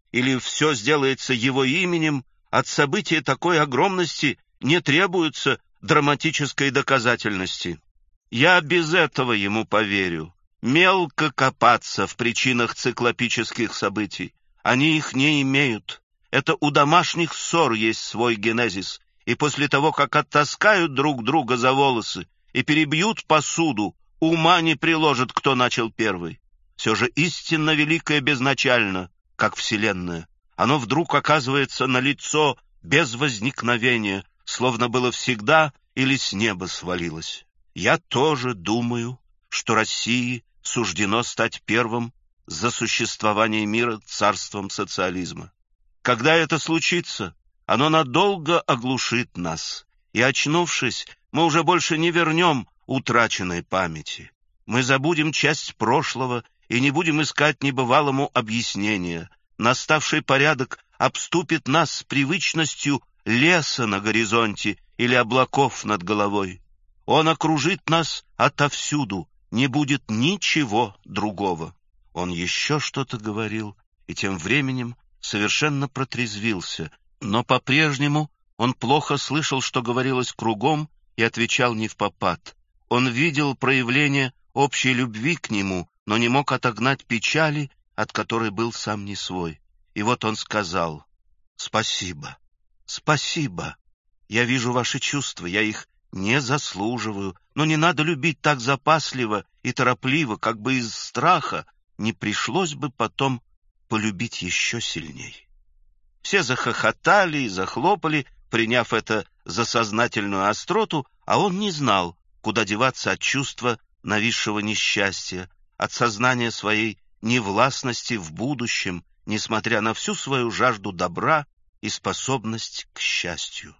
или все сделается его именем, от события такой огромности не требуется драматической доказательности. Я без этого ему поверю. Мелко копаться в причинах циклопических событий. Они их не имеют. Это у домашних ссор есть свой генезис, и после того, как оттаскают друг друга за волосы и перебьют посуду, ума не приложит, кто начал первый. Все же истинно великое безначально, как Вселенная. Оно вдруг оказывается налицо без возникновения, словно было всегда или с неба свалилось. Я тоже думаю, что России суждено стать первым за существование мира царством социализма. Когда это случится, оно надолго оглушит нас, и, очнувшись, мы уже больше не вернем утраченной памяти. Мы забудем часть прошлого и не будем искать небывалому объяснения. Наставший порядок обступит нас с привычностью леса на горизонте или облаков над головой. Он окружит нас отовсюду, не будет ничего другого. Он еще что-то говорил, и тем временем совершенно протрезвился, но по-прежнему он плохо слышал, что говорилось кругом, и отвечал невпопад. Он видел проявление общей любви к нему, но не мог отогнать печали, от которой был сам не свой. И вот он сказал: «Спасибо, спасибо. Я вижу ваши чувства, я их не заслуживаю, но не надо любить так запасливо и торопливо, как бы из страха не пришлось бы потом полюбить еще сильней». Все захохотали и захлопали, приняв это за сознательную остроту, а он не знал, куда деваться от чувства нависшего несчастья, от сознания своей невластности в будущем, несмотря на всю свою жажду добра и способность к счастью.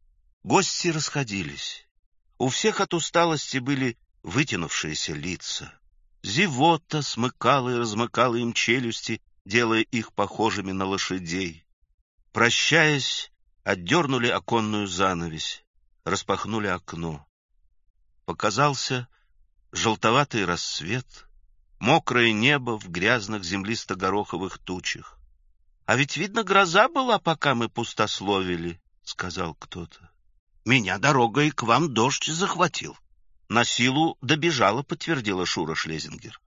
Гости расходились. У всех от усталости были вытянувшиеся лица. Зевота смыкала и размыкала им челюсти, делая их похожими на лошадей. Прощаясь, отдернули оконную занавесь, распахнули окно. Показался желтоватый рассвет, мокрое небо в грязных землисто-гороховых тучах. — А ведь, видно, гроза была, пока мы пустословили, — сказал кто-то. — Меня дорога и к вам дождь захватил. — На силу добежала, — подтвердила Шура Шлезингер.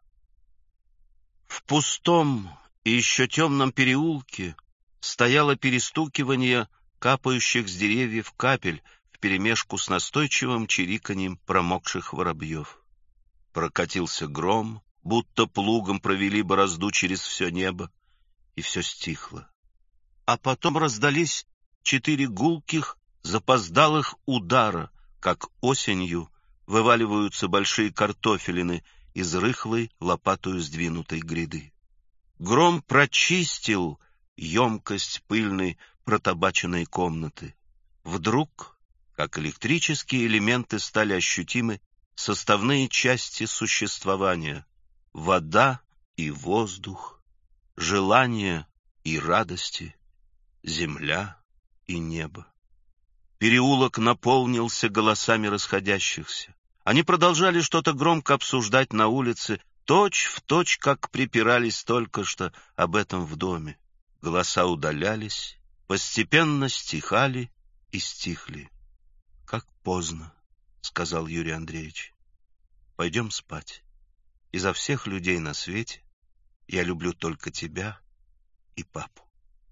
В пустом и еще темном переулке стояло перестукивание капающих с деревьев капель вперемешку с настойчивым чириканьем промокших воробьев. Прокатился гром, будто плугом провели борозду через все небо, и все стихло. А потом раздались четыре гулких, запоздалых удара, как осенью вываливаются большие картофелины из рыхлой лопатою сдвинутой гряды. Гром прочистил емкость пыльной протабаченной комнаты. Вдруг, как электрические элементы, стали ощутимы составные части существования: вода и воздух, желание и радости, земля и небо. Переулок наполнился голосами расходящихся. Они продолжали что-то громко обсуждать на улице, точь в точь, как припирались только что об этом в доме. Голоса удалялись, постепенно стихали и стихли. — Как поздно, — сказал Юрий Андреевич. — Пойдем спать. Изо всех людей на свете я люблю только тебя и папу.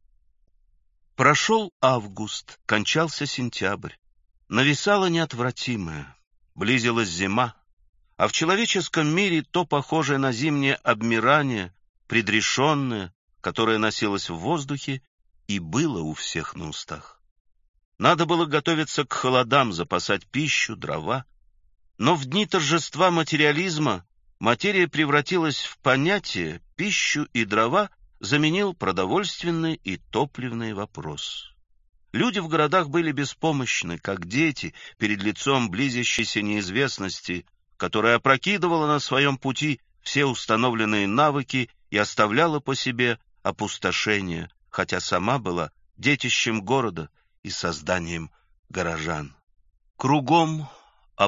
Прошел август, кончался сентябрь. Нависало неотвратимое, близилась зима, а в человеческом мире то похожее на зимнее обмирание, предрешенное, которое носилось в воздухе и было у всех на устах. Надо было готовиться к холодам, запасать пищу, дрова. Но в дни торжества материализма материя превратилась в понятие, пищу и дрова заменил продовольственный и топливный вопрос. Люди в городах были беспомощны, как дети, перед лицом близящейся неизвестности, которая опрокидывала на своем пути все установленные навыки и оставляла по себе опустошение, хотя сама была детищем города и созданием горожан. Кругом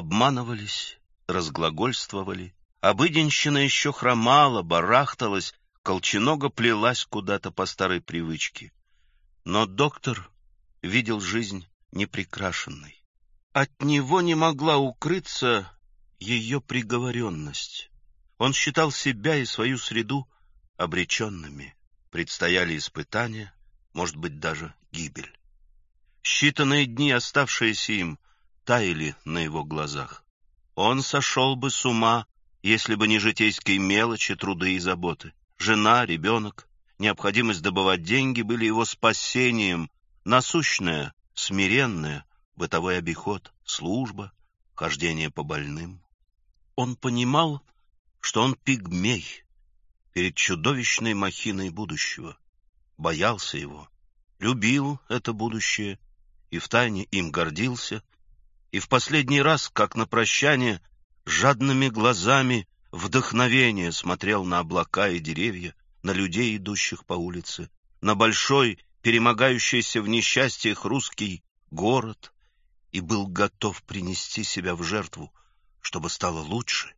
обманывались, разглагольствовали, обыденщина еще хромала, барахталась, колченога плелась куда-то по старой привычке. Но доктор видел жизнь неприкрашенной. От него не могла укрыться ее приговоренность. Он считал себя и свою среду обреченными. Предстояли испытания, может быть, даже гибель. Считанные дни, оставшиеся им, таяли на его глазах. Он сошел бы с ума, если бы не житейские мелочи, труды и заботы. Жена, ребенок, необходимость добывать деньги были его спасением, насущное, смиренное, бытовой обиход, служба, хождение по больным. Он понимал, что он пигмей перед чудовищной махиной будущего, боялся его, любил это будущее и втайне им гордился, и в последний раз, как на прощание, жадными глазами вдохновения смотрел на облака и деревья, на людей, идущих по улице, на большой, перемогающийся в несчастьях русский город, и был готов принести себя в жертву, чтобы стало лучше,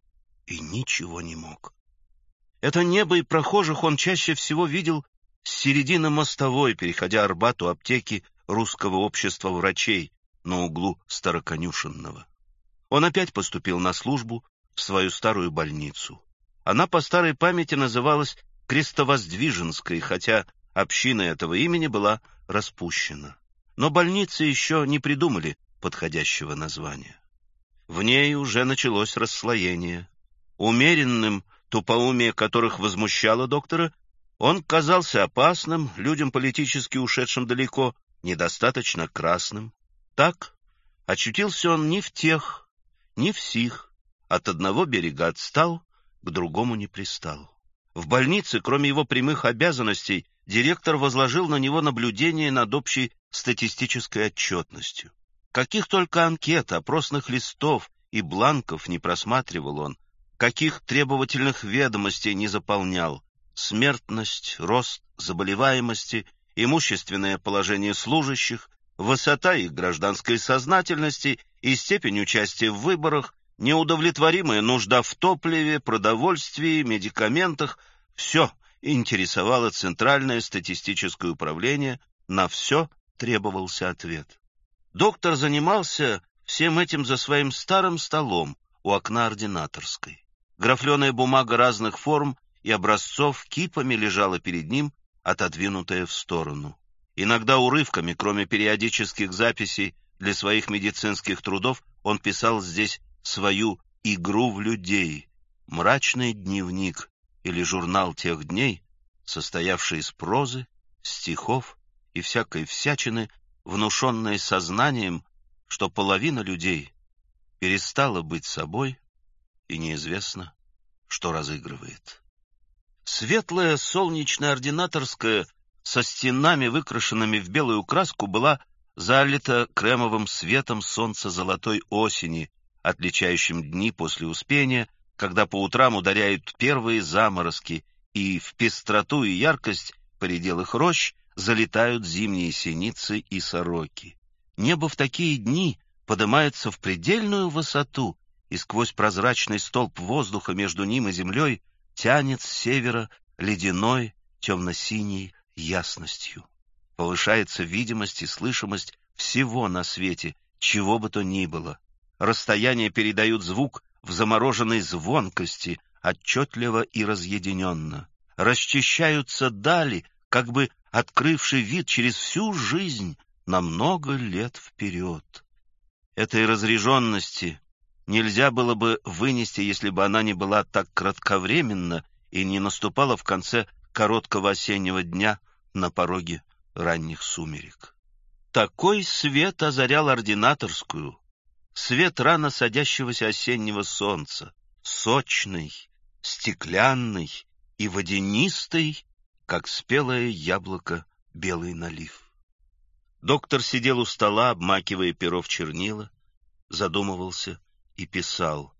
и ничего не мог. Это небо и прохожих он чаще всего видел с середины мостовой, переходя Арбат у аптеки Русского общества врачей на углу Староконюшенного. Он опять поступил на службу в свою старую больницу. Она по старой памяти называлась Крестовоздвиженской, хотя община этого имени была распущена. Но больницы еще не придумали подходящего названия. В ней уже началось расслоение. Умеренным, тупоумие которых возмущало доктора, он казался опасным, людям политически ушедшим далеко, недостаточно красным. Так очутился он ни в тех, ни в сих, от одного берега отстал, к другому не пристал. В больнице, кроме его прямых обязанностей, директор возложил на него наблюдение над общей статистической отчетностью. Каких только анкет, опросных листов и бланков не просматривал он, каких требовательных ведомостей не заполнял: смертность, рост заболеваемости, имущественное положение служащих, высота их гражданской сознательности и степень участия в выборах, неудовлетворимая нужда в топливе, продовольствии, медикаментах — все интересовало Центральное статистическое управление, на все требовался ответ. Доктор занимался всем этим за своим старым столом у окна ординаторской. Графленая бумага разных форм и образцов кипами лежала перед ним, отодвинутая в сторону. Иногда урывками, кроме периодических записей для своих медицинских трудов, он писал здесь свою «Игру в людей», мрачный дневник или журнал тех дней, состоявший из прозы, стихов и всякой всячины, внушенной сознанием, что половина людей перестала быть собой и неизвестно, что разыгрывает. Светлая солнечная ординаторская со стенами, выкрашенными в белую краску, была залита кремовым светом солнца золотой осени, отличающим дни после Успения, когда по утрам ударяют первые заморозки, и в пестроту и яркость поределых рощ залетают зимние синицы и сороки. Небо в такие дни поднимается в предельную высоту, и сквозь прозрачный столб воздуха между ним и землей тянет с севера ледяной темно-синей ясностью. Повышается видимость и слышимость всего на свете, чего бы то ни было. Расстояния передают звук в замороженной звонкости, отчетливо и разъединенно. Расчищаются дали, как бы открывший вид через всю жизнь на много лет вперед. Этой разреженности нельзя было бы вынести, если бы она не была так кратковременна и не наступала в конце короткого осеннего дня на пороге ранних сумерек. Такой свет озарял ординаторскую, свет рано садящегося осеннего солнца, сочный, стеклянный и водянистый, как спелое яблоко белый налив. Доктор сидел у стола, обмакивая перо в чернила, задумывался и писал.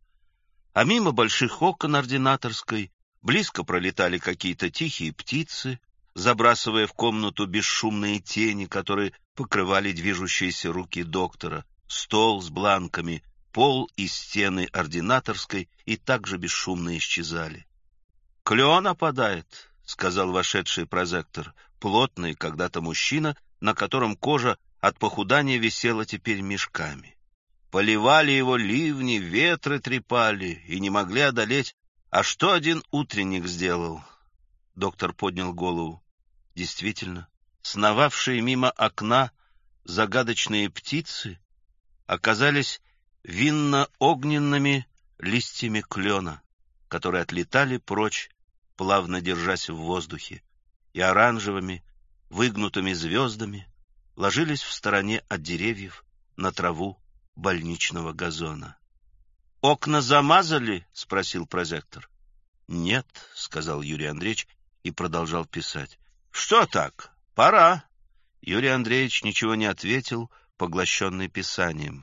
А мимо больших окон ординаторской близко пролетали какие-то тихие птицы, забрасывая в комнату бесшумные тени, которые покрывали движущиеся руки доктора, стол с бланками, пол и стены ординаторской и также бесшумно исчезали. «Клен опадает», — сказал вошедший прозектор, плотный когда-то мужчина, на котором кожа от похудания висела теперь мешками. Поливали его ливни, ветры трепали и не могли одолеть. А что один утренник сделал? Доктор поднял голову. Действительно, сновавшие мимо окна загадочные птицы оказались винно-огненными листьями клена, которые отлетали прочь, плавно держась в воздухе, и оранжевыми, выгнутыми звездами ложились в стороне от деревьев на траву больничного газона. «Окна замазали?» — спросил прозектор. «Нет», — сказал Юрий Андреевич и продолжал писать. «Что так? Пора». Юрий Андреевич ничего не ответил, поглощенный писанием.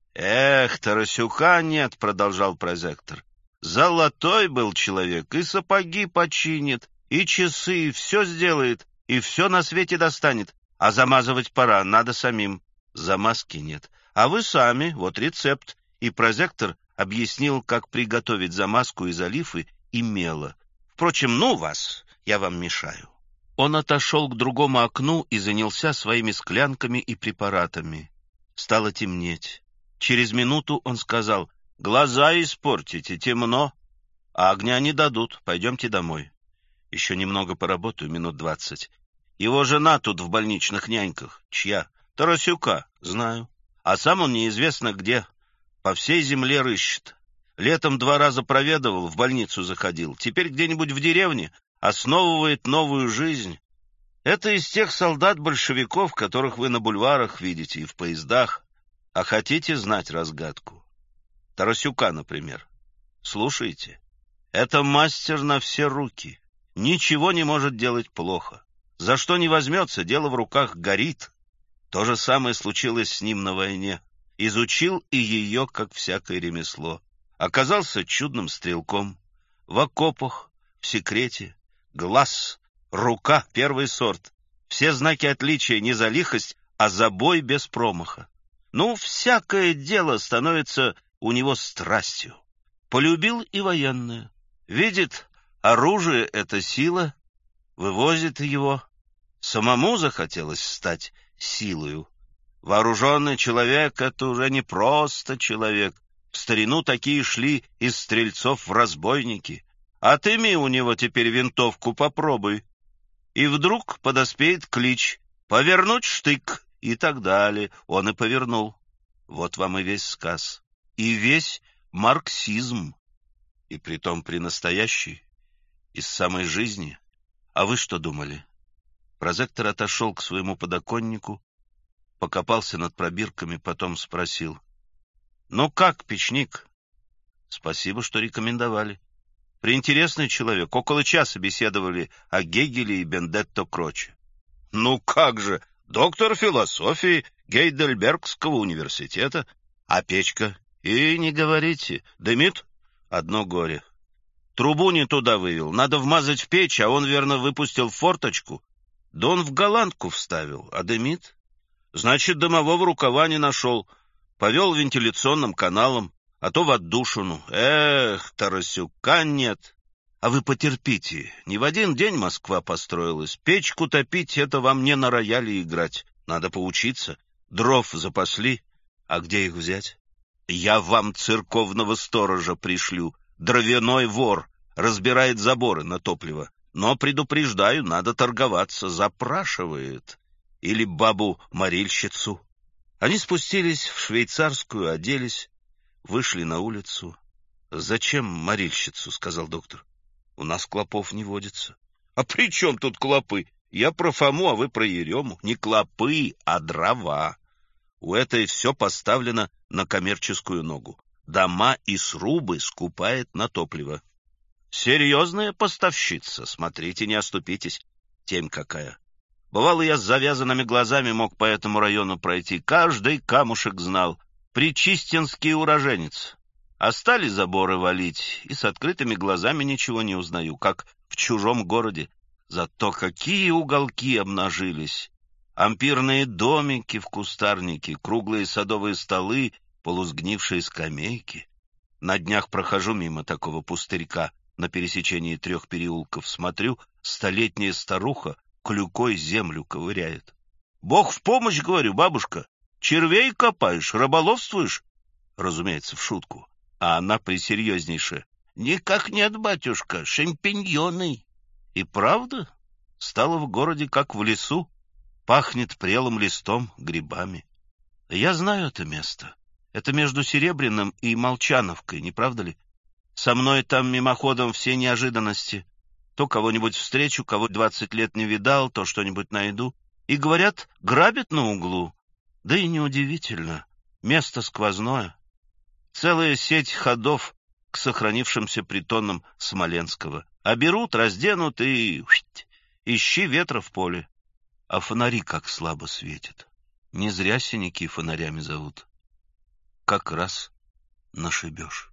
«Эх, Тарасюка нет», — продолжал прозектор. «Золотой был человек, и сапоги починит, и часы, и все сделает, и все на свете достанет. А замазывать пора, надо самим. Замазки нет. А вы сами, вот рецепт». И прозектор объяснил, как приготовить замазку из олифы и мела. Впрочем, ну вас, я вам мешаю. Он отошел к другому окну и занялся своими склянками и препаратами. Стало темнеть. Через минуту он сказал: «Глаза испортите, темно, а огня не дадут, пойдемте домой. Еще немного поработаю, минут двадцать. Его жена тут в больничных няньках. Чья? Тарасюка, знаю. А сам он неизвестно где. По всей земле рыщет. Летом два раза проведывал, в больницу заходил. Теперь где-нибудь в деревне основывает новую жизнь. Это из тех солдат-большевиков, которых вы на бульварах видите и в поездах. А хотите знать разгадку? Тарасюка, например. Слушайте. Это мастер на все руки. Ничего не может делать плохо. За что не возьмется, дело в руках горит. То же самое случилось с ним на войне. Изучил и ее, как всякое ремесло. Оказался чудным стрелком. В окопах, в секрете. Глаз, рука, первый сорт. Все знаки отличия не за лихость, а за бой без промаха. Ну, всякое дело становится у него страстью. Полюбил и военное. Видит, оружие — это сила, вывозит его. Самому захотелось стать силою. Вооруженный человек — это уже не просто человек. В старину такие шли из стрельцов в разбойники. Отыми у него теперь винтовку, попробуй. И вдруг подоспеет клич «Повернуть штык» и так далее. Он и повернул. Вот вам и весь сказ. И весь марксизм. И притом при настоящей, из самой жизни. А вы что думали? Прозектор отошел к своему подоконнику, покопался над пробирками, потом спросил: «Ну как, печник?» «Спасибо, что рекомендовали. Приинтересный человек. Около часа беседовали о Гегеле и Бендетто Кроче». «Ну как же, доктор философии Гейдельбергского университета. А печка?» «И не говорите. Дымит? Одно горе. Трубу не туда вывел. Надо вмазать в печь, а он, верно, выпустил форточку. Да он в голландку вставил, а дымит. Значит, дымового рукава не нашел. Повел вентиляционным каналом, а то в отдушину. Эх, Тарасюка нет. А вы потерпите. Не в один день Москва построилась. Печку топить — это вам не на рояле играть. Надо поучиться. Дров запасли. А где их взять? Я вам церковного сторожа пришлю. Дровяной вор. Разбирает заборы на топливо. Но, предупреждаю, надо торговаться. Запрашивает. Или бабу-морильщицу. Они спустились в швейцарскую, оделись, вышли на улицу. «Зачем морильщицу?» — сказал доктор. «У нас клопов не водится». «А при чем тут клопы? Я про Фому, а вы про Ерему. Не клопы, а дрова. У этой все поставлено на коммерческую ногу. Дома и срубы скупает на топливо. Серьезная поставщица, смотрите, не оступитесь. Темь какая. Бывало, я с завязанными глазами мог по этому району пройти. Каждый камушек знал. Причистинский уроженец. А стали заборы валить, и с открытыми глазами ничего не узнаю, как в чужом городе. Зато какие уголки обнажились! Ампирные домики в кустарнике, круглые садовые столы, полусгнившие скамейки. На днях прохожу мимо такого пустырька на пересечении трех переулков. Смотрю, столетняя старуха клюкой землю ковыряет. «Бог в помощь, — говорю, — бабушка, червей копаешь, рыболовствуешь?» Разумеется, в шутку. А она присерьезнейшая: «Никак нет, батюшка, шампиньоны». И правда, стало в городе как в лесу, пахнет прелым листом, грибами. Я знаю это место. Это между Серебряным и Молчановкой, не правда ли? Со мной там мимоходом все неожиданности. То кого-нибудь встречу, кого двадцать лет не видал, то что-нибудь найду. И, говорят, грабят на углу. Да и неудивительно. Место сквозное. Целая сеть ходов к сохранившимся притонам Смоленского. А берут, разденут и... ищи ветра в поле. А фонари как слабо светят. Не зря синяки фонарями зовут. Как раз нашибешь.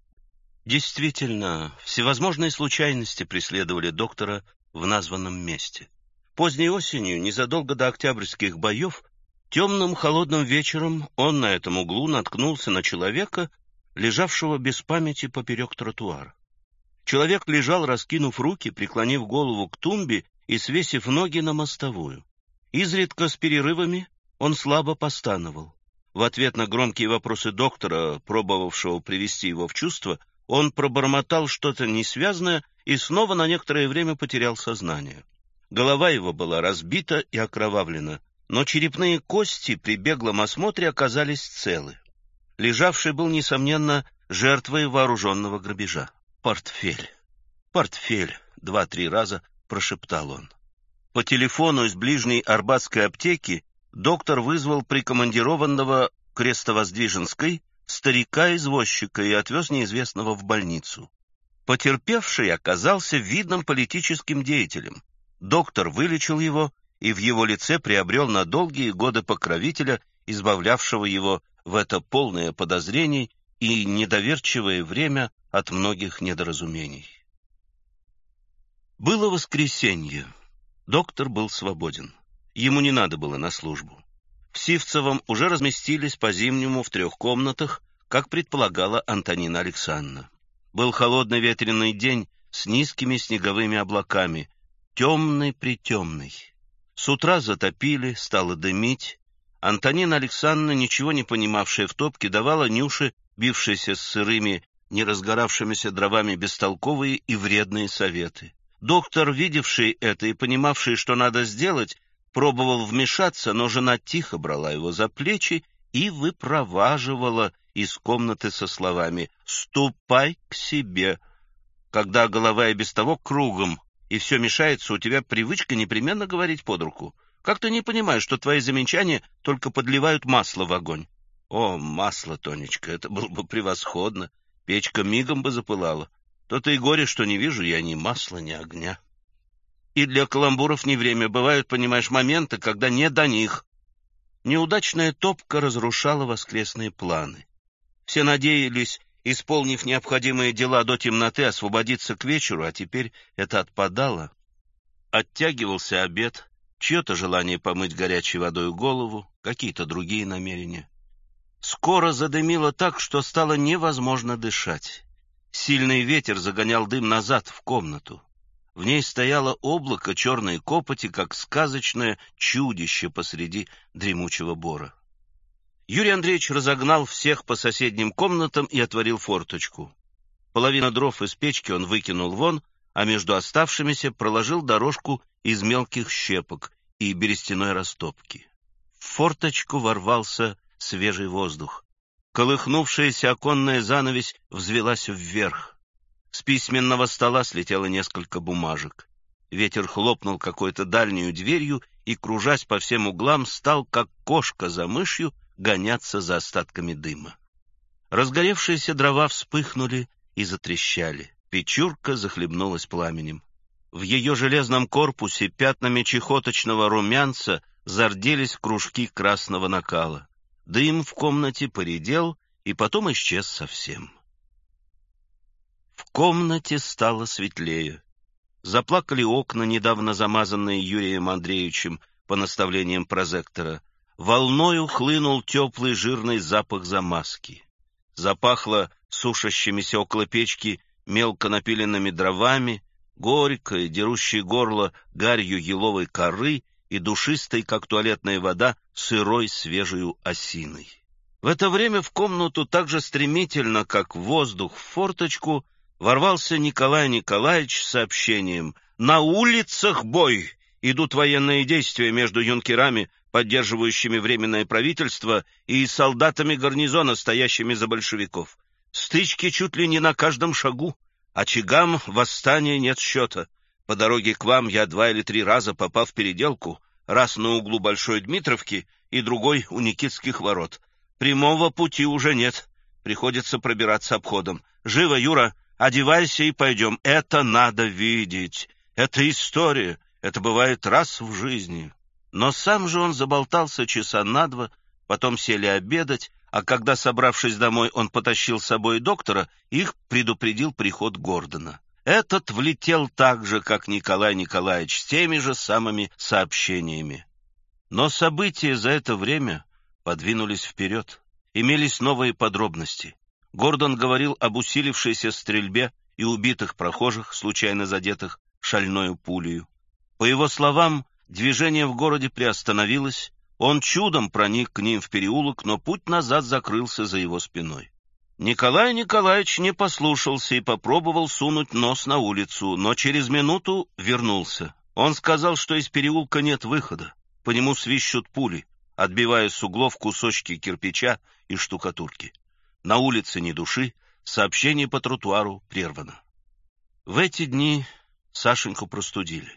Действительно, всевозможные случайности преследовали доктора в названном месте. Поздней осенью, незадолго до октябрьских боев, темным холодным вечером он на этом углу наткнулся на человека, лежавшего без памяти поперек тротуара. Человек лежал, раскинув руки, преклонив голову к тумбе и свесив ноги на мостовую. Изредка с перерывами он слабо постановал. В ответ на громкие вопросы доктора, пробовавшего привести его в чувство, он пробормотал что-то несвязное и снова на некоторое время потерял сознание. Голова его была разбита и окровавлена, но черепные кости при беглом осмотре оказались целы. Лежавший был, несомненно, жертвой вооруженного грабежа. «Портфель! Портфель!» — два-три раза прошептал он. По телефону из ближней Арбатской аптеки доктор вызвал прикомандированного к Крестовоздвиженской старика-извозчика и отвез неизвестного в больницу. Потерпевший оказался видным политическим деятелем. Доктор вылечил его и в его лице приобрел на долгие годы покровителя, избавлявшего его в это полное подозрений и недоверчивое время от многих недоразумений. Было воскресенье. Доктор был свободен. Ему не надо было на службу. В Сивцевом уже разместились по-зимнему в трех комнатах, как предполагала Антонина Александровна. Был холодный ветреный день с низкими снеговыми облаками, темный-притемный. С утра затопили, стало дымить. Антонина Александровна, ничего не понимавшая в топке, давала Нюше, бившейся с сырыми, не разгоравшимися дровами, бестолковые и вредные советы. Доктор, видевший это и понимавший, что надо сделать, пробовал вмешаться, но жена тихо брала его за плечи и выпроваживала из комнаты со словами «Ступай к себе». Когда голова и без того кругом, и все мешается, у тебя привычка непременно говорить под руку. Как ты не понимаешь, что твои замечания только подливают масло в огонь? О, масло, Тонечка, это было бы превосходно. Печка мигом бы запылала. То-то и горе, что не вижу я ни масла, ни огня. И для каламбуров не время. Бывают, понимаешь, моменты, когда не до них. Неудачная топка разрушала воскресные планы. Все надеялись, исполнив необходимые дела до темноты, освободиться к вечеру, а теперь это отпадало. Оттягивался обед, чье-то желание помыть горячей водой голову, какие-то другие намерения. Скоро задымило так, что стало невозможно дышать. Сильный ветер загонял дым назад в комнату. В ней стояло облако черной копоти, как сказочное чудище посреди дремучего бора. Юрий Андреевич разогнал всех по соседним комнатам и отворил форточку. Половину дров из печки он выкинул вон, а между оставшимися проложил дорожку из мелких щепок и берестяной растопки. В форточку ворвался свежий воздух. Колыхнувшаяся оконная занавесь взвелась вверх. С письменного стола слетело несколько бумажек. Ветер хлопнул какой-то дальнюю дверью и, кружась по всем углам, стал, как кошка за мышью, гоняться за остатками дыма. Разгоревшиеся дрова вспыхнули и затрещали. Печурка захлебнулась пламенем. В ее железном корпусе пятнами чехоточного румянца зарделись кружки красного накала. Дым в комнате поредел и потом исчез совсем. В комнате стало светлее. Заплакали окна, недавно замазанные Юрием Андреевичем по наставлениям прозектора. Волною хлынул теплый жирный запах замазки. Запахло сушащимися около печки мелко напиленными дровами, горькой, дерущей горло гарью еловой коры и душистой, как туалетная вода, сырой свежею осиной. В это время в комнату так же стремительно, как воздух в форточку, ворвался Николай Николаевич с сообщением: «На улицах бой! Идут военные действия между юнкерами, поддерживающими Временное правительство, и солдатами гарнизона, стоящими за большевиков. Стычки чуть ли не на каждом шагу. Очагам восстания нет счета. По дороге к вам я два или три раза попал в переделку, раз на углу Большой Дмитровки и другой у Никитских ворот. Прямого пути уже нет, приходится пробираться обходом. Живо, Юра, одевайся и пойдем. Это надо видеть. Это история. Это бывает раз в жизни». Но сам же он заболтался часа на два, потом сели обедать, а когда, собравшись домой, он потащил с собой доктора, их предупредил приход Гордона. Этот влетел так же, как Николай Николаевич, с теми же самыми сообщениями. Но события за это время подвинулись вперед. Имелись новые подробности. Гордон говорил об усилившейся стрельбе и убитых прохожих, случайно задетых шальною пулею. По его словам, движение в городе приостановилось, он чудом проник к ним в переулок, но путь назад закрылся за его спиной. Николай Николаевич не послушался и попробовал сунуть нос на улицу, но через минуту вернулся. Он сказал, что из переулка нет выхода, по нему свищут пули, отбивая с углов кусочки кирпича и штукатурки. На улице ни души, сообщение по тротуару прервано. В эти дни Сашеньку простудили.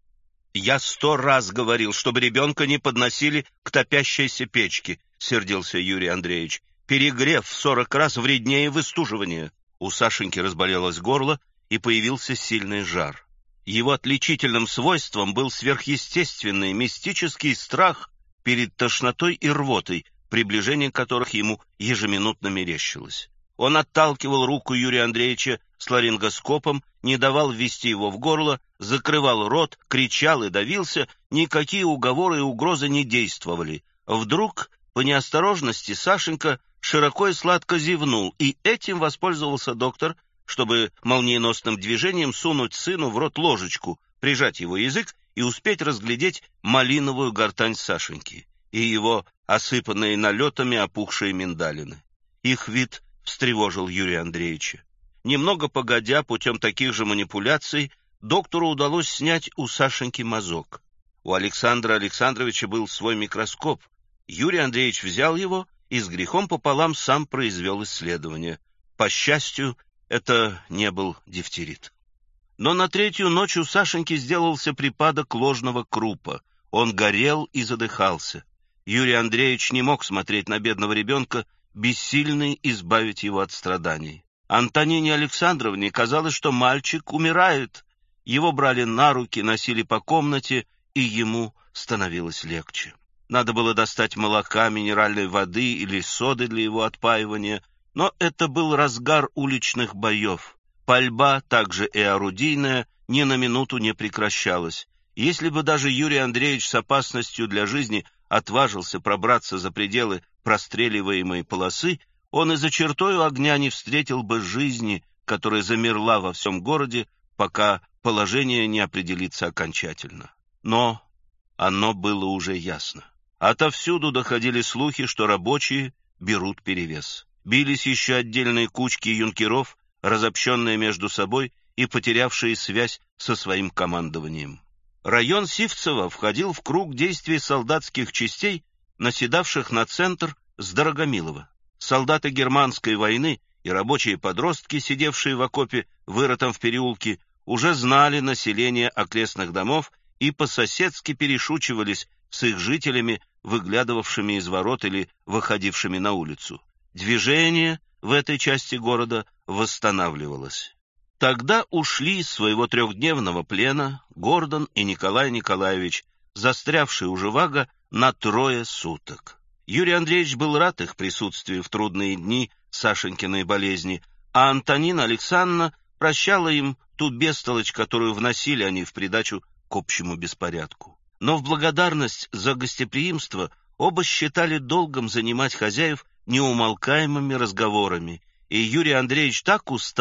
«Я сто раз говорил, чтобы ребенка не подносили к топящейся печке», — сердился Юрий Андреевич. «Перегрев в сорок раз вреднее выстуживания». У Сашеньки разболелось горло, и появился сильный жар. Его отличительным свойством был сверхъестественный мистический страх перед тошнотой и рвотой, приближение которых ему ежеминутно мерещилось. Он отталкивал руку Юрия Андреевича с ларингоскопом, не давал ввести его в горло, закрывал рот, кричал и давился, никакие уговоры и угрозы не действовали. Вдруг, по неосторожности, Сашенька широко и сладко зевнул, и этим воспользовался доктор, чтобы молниеносным движением сунуть сыну в рот ложечку, прижать его язык и успеть разглядеть малиновую гортань Сашеньки и его осыпанные налетами опухшие миндалины. Их вид встревожил Юрия Андреевича. Немного погодя, путем таких же манипуляций, доктору удалось снять у Сашеньки мазок. У Александра Александровича был свой микроскоп. Юрий Андреевич взял его и с грехом пополам сам произвел исследование. По счастью, это не был дифтерит. Но на третью ночь у Сашеньки сделался припадок ложного крупа. Он горел и задыхался. Юрий Андреевич не мог смотреть на бедного ребенка, бессильный избавить его от страданий. Антонине Александровне казалось, что мальчик умирает. Его брали на руки, носили по комнате, и ему становилось легче. Надо было достать молока, минеральной воды или соды для его отпаивания, но это был разгар уличных боев. Пальба, также и орудийная, ни на минуту не прекращалась. Если бы даже Юрий Андреевич с опасностью для жизни отважился пробраться за пределы простреливаемой полосы, он и за чертою огня не встретил бы жизни, которая замерла во всем городе, пока положение не определится окончательно. Но оно было уже ясно. Отовсюду доходили слухи, что рабочие берут перевес. Бились еще отдельные кучки юнкеров, разобщенные между собой и потерявшие связь со своим командованием. Район Сивцево входил в круг действий солдатских частей, наседавших на центр с Дорогомилова. Солдаты германской войны и рабочие подростки, сидевшие в окопе, вырытом в переулке, уже знали население окрестных домов и по-соседски перешучивались с их жителями, выглядывавшими из ворот или выходившими на улицу. Движение в этой части города восстанавливалось. Тогда ушли из своего трехдневного плена Гордон и Николай Николаевич, застрявшие у Живаго на трое суток. Юрий Андреевич был рад их присутствию в трудные дни Сашенькиной болезни, а Антонина Александровна прощала им ту бестолочь, которую вносили они в придачу к общему беспорядку. Но в благодарность за гостеприимство оба считали долгом занимать хозяев неумолкаемыми разговорами, и Юрий Андреевич так устал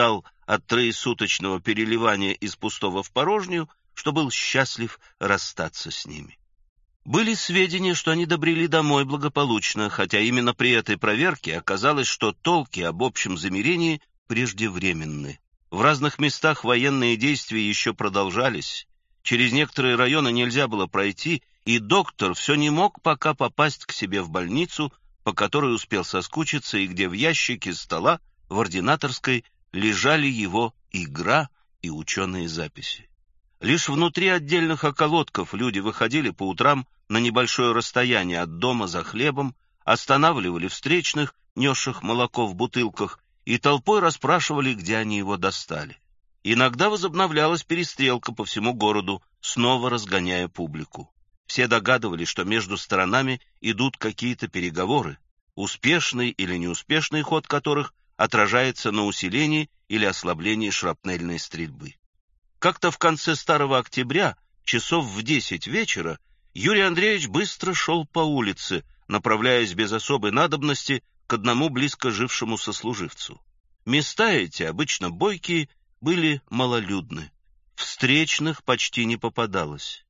от троесуточного переливания из пустого в порожнюю, что был счастлив расстаться с ними. Были сведения, что они добрели домой благополучно, хотя именно при этой проверке оказалось, что толки об общем замирении преждевременны. В разных местах военные действия еще продолжались, через некоторые районы нельзя было пройти, и доктор все не мог пока попасть к себе в больницу, по которой успел соскучиться, и где в ящике стола в ординаторской лежали его игра и ученые записи. Лишь внутри отдельных околотков люди выходили по утрам на небольшое расстояние от дома за хлебом, останавливали встречных, несших молоко в бутылках, и толпой расспрашивали, где они его достали. Иногда возобновлялась перестрелка по всему городу, снова разгоняя публику. Все догадывались, что между сторонами идут какие-то переговоры, успешный или неуспешный ход которых отражается на усилении или ослаблении шрапнельной стрельбы. Как-то в конце старого октября, часов в десять вечера, Юрий Андреевич быстро шел по улице, направляясь без особой надобности к одному близко жившему сослуживцу. Места эти, обычно бойкие, были малолюдны. Встречных почти не попадалось.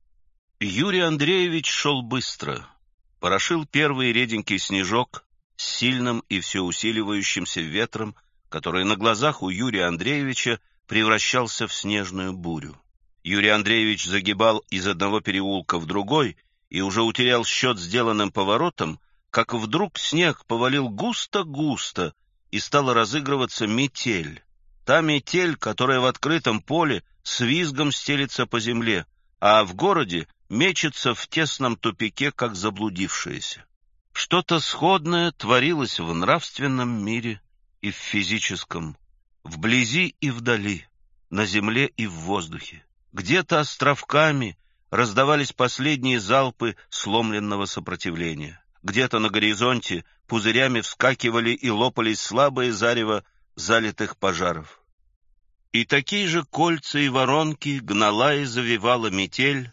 Юрий Андреевич шел быстро. Порошил первый реденький снежок с сильным и все усиливающимся ветром, который на глазах у Юрия Андреевича превращался в снежную бурю. Юрий Андреевич загибал из одного переулка в другой и уже утерял счет сделанным поворотом, как вдруг снег повалил густо-густо, и стала разыгрываться метель. Та метель, которая в открытом поле с визгом стелется по земле, а в городе мечется в тесном тупике, как заблудившаяся. Что-то сходное творилось в нравственном мире и в физическом, вблизи и вдали, на земле и в воздухе. Где-то островками раздавались последние залпы сломленного сопротивления. Где-то на горизонте пузырями вскакивали и лопались слабые зарево залитых пожаров. И такие же кольца и воронки гнала и завивала метель,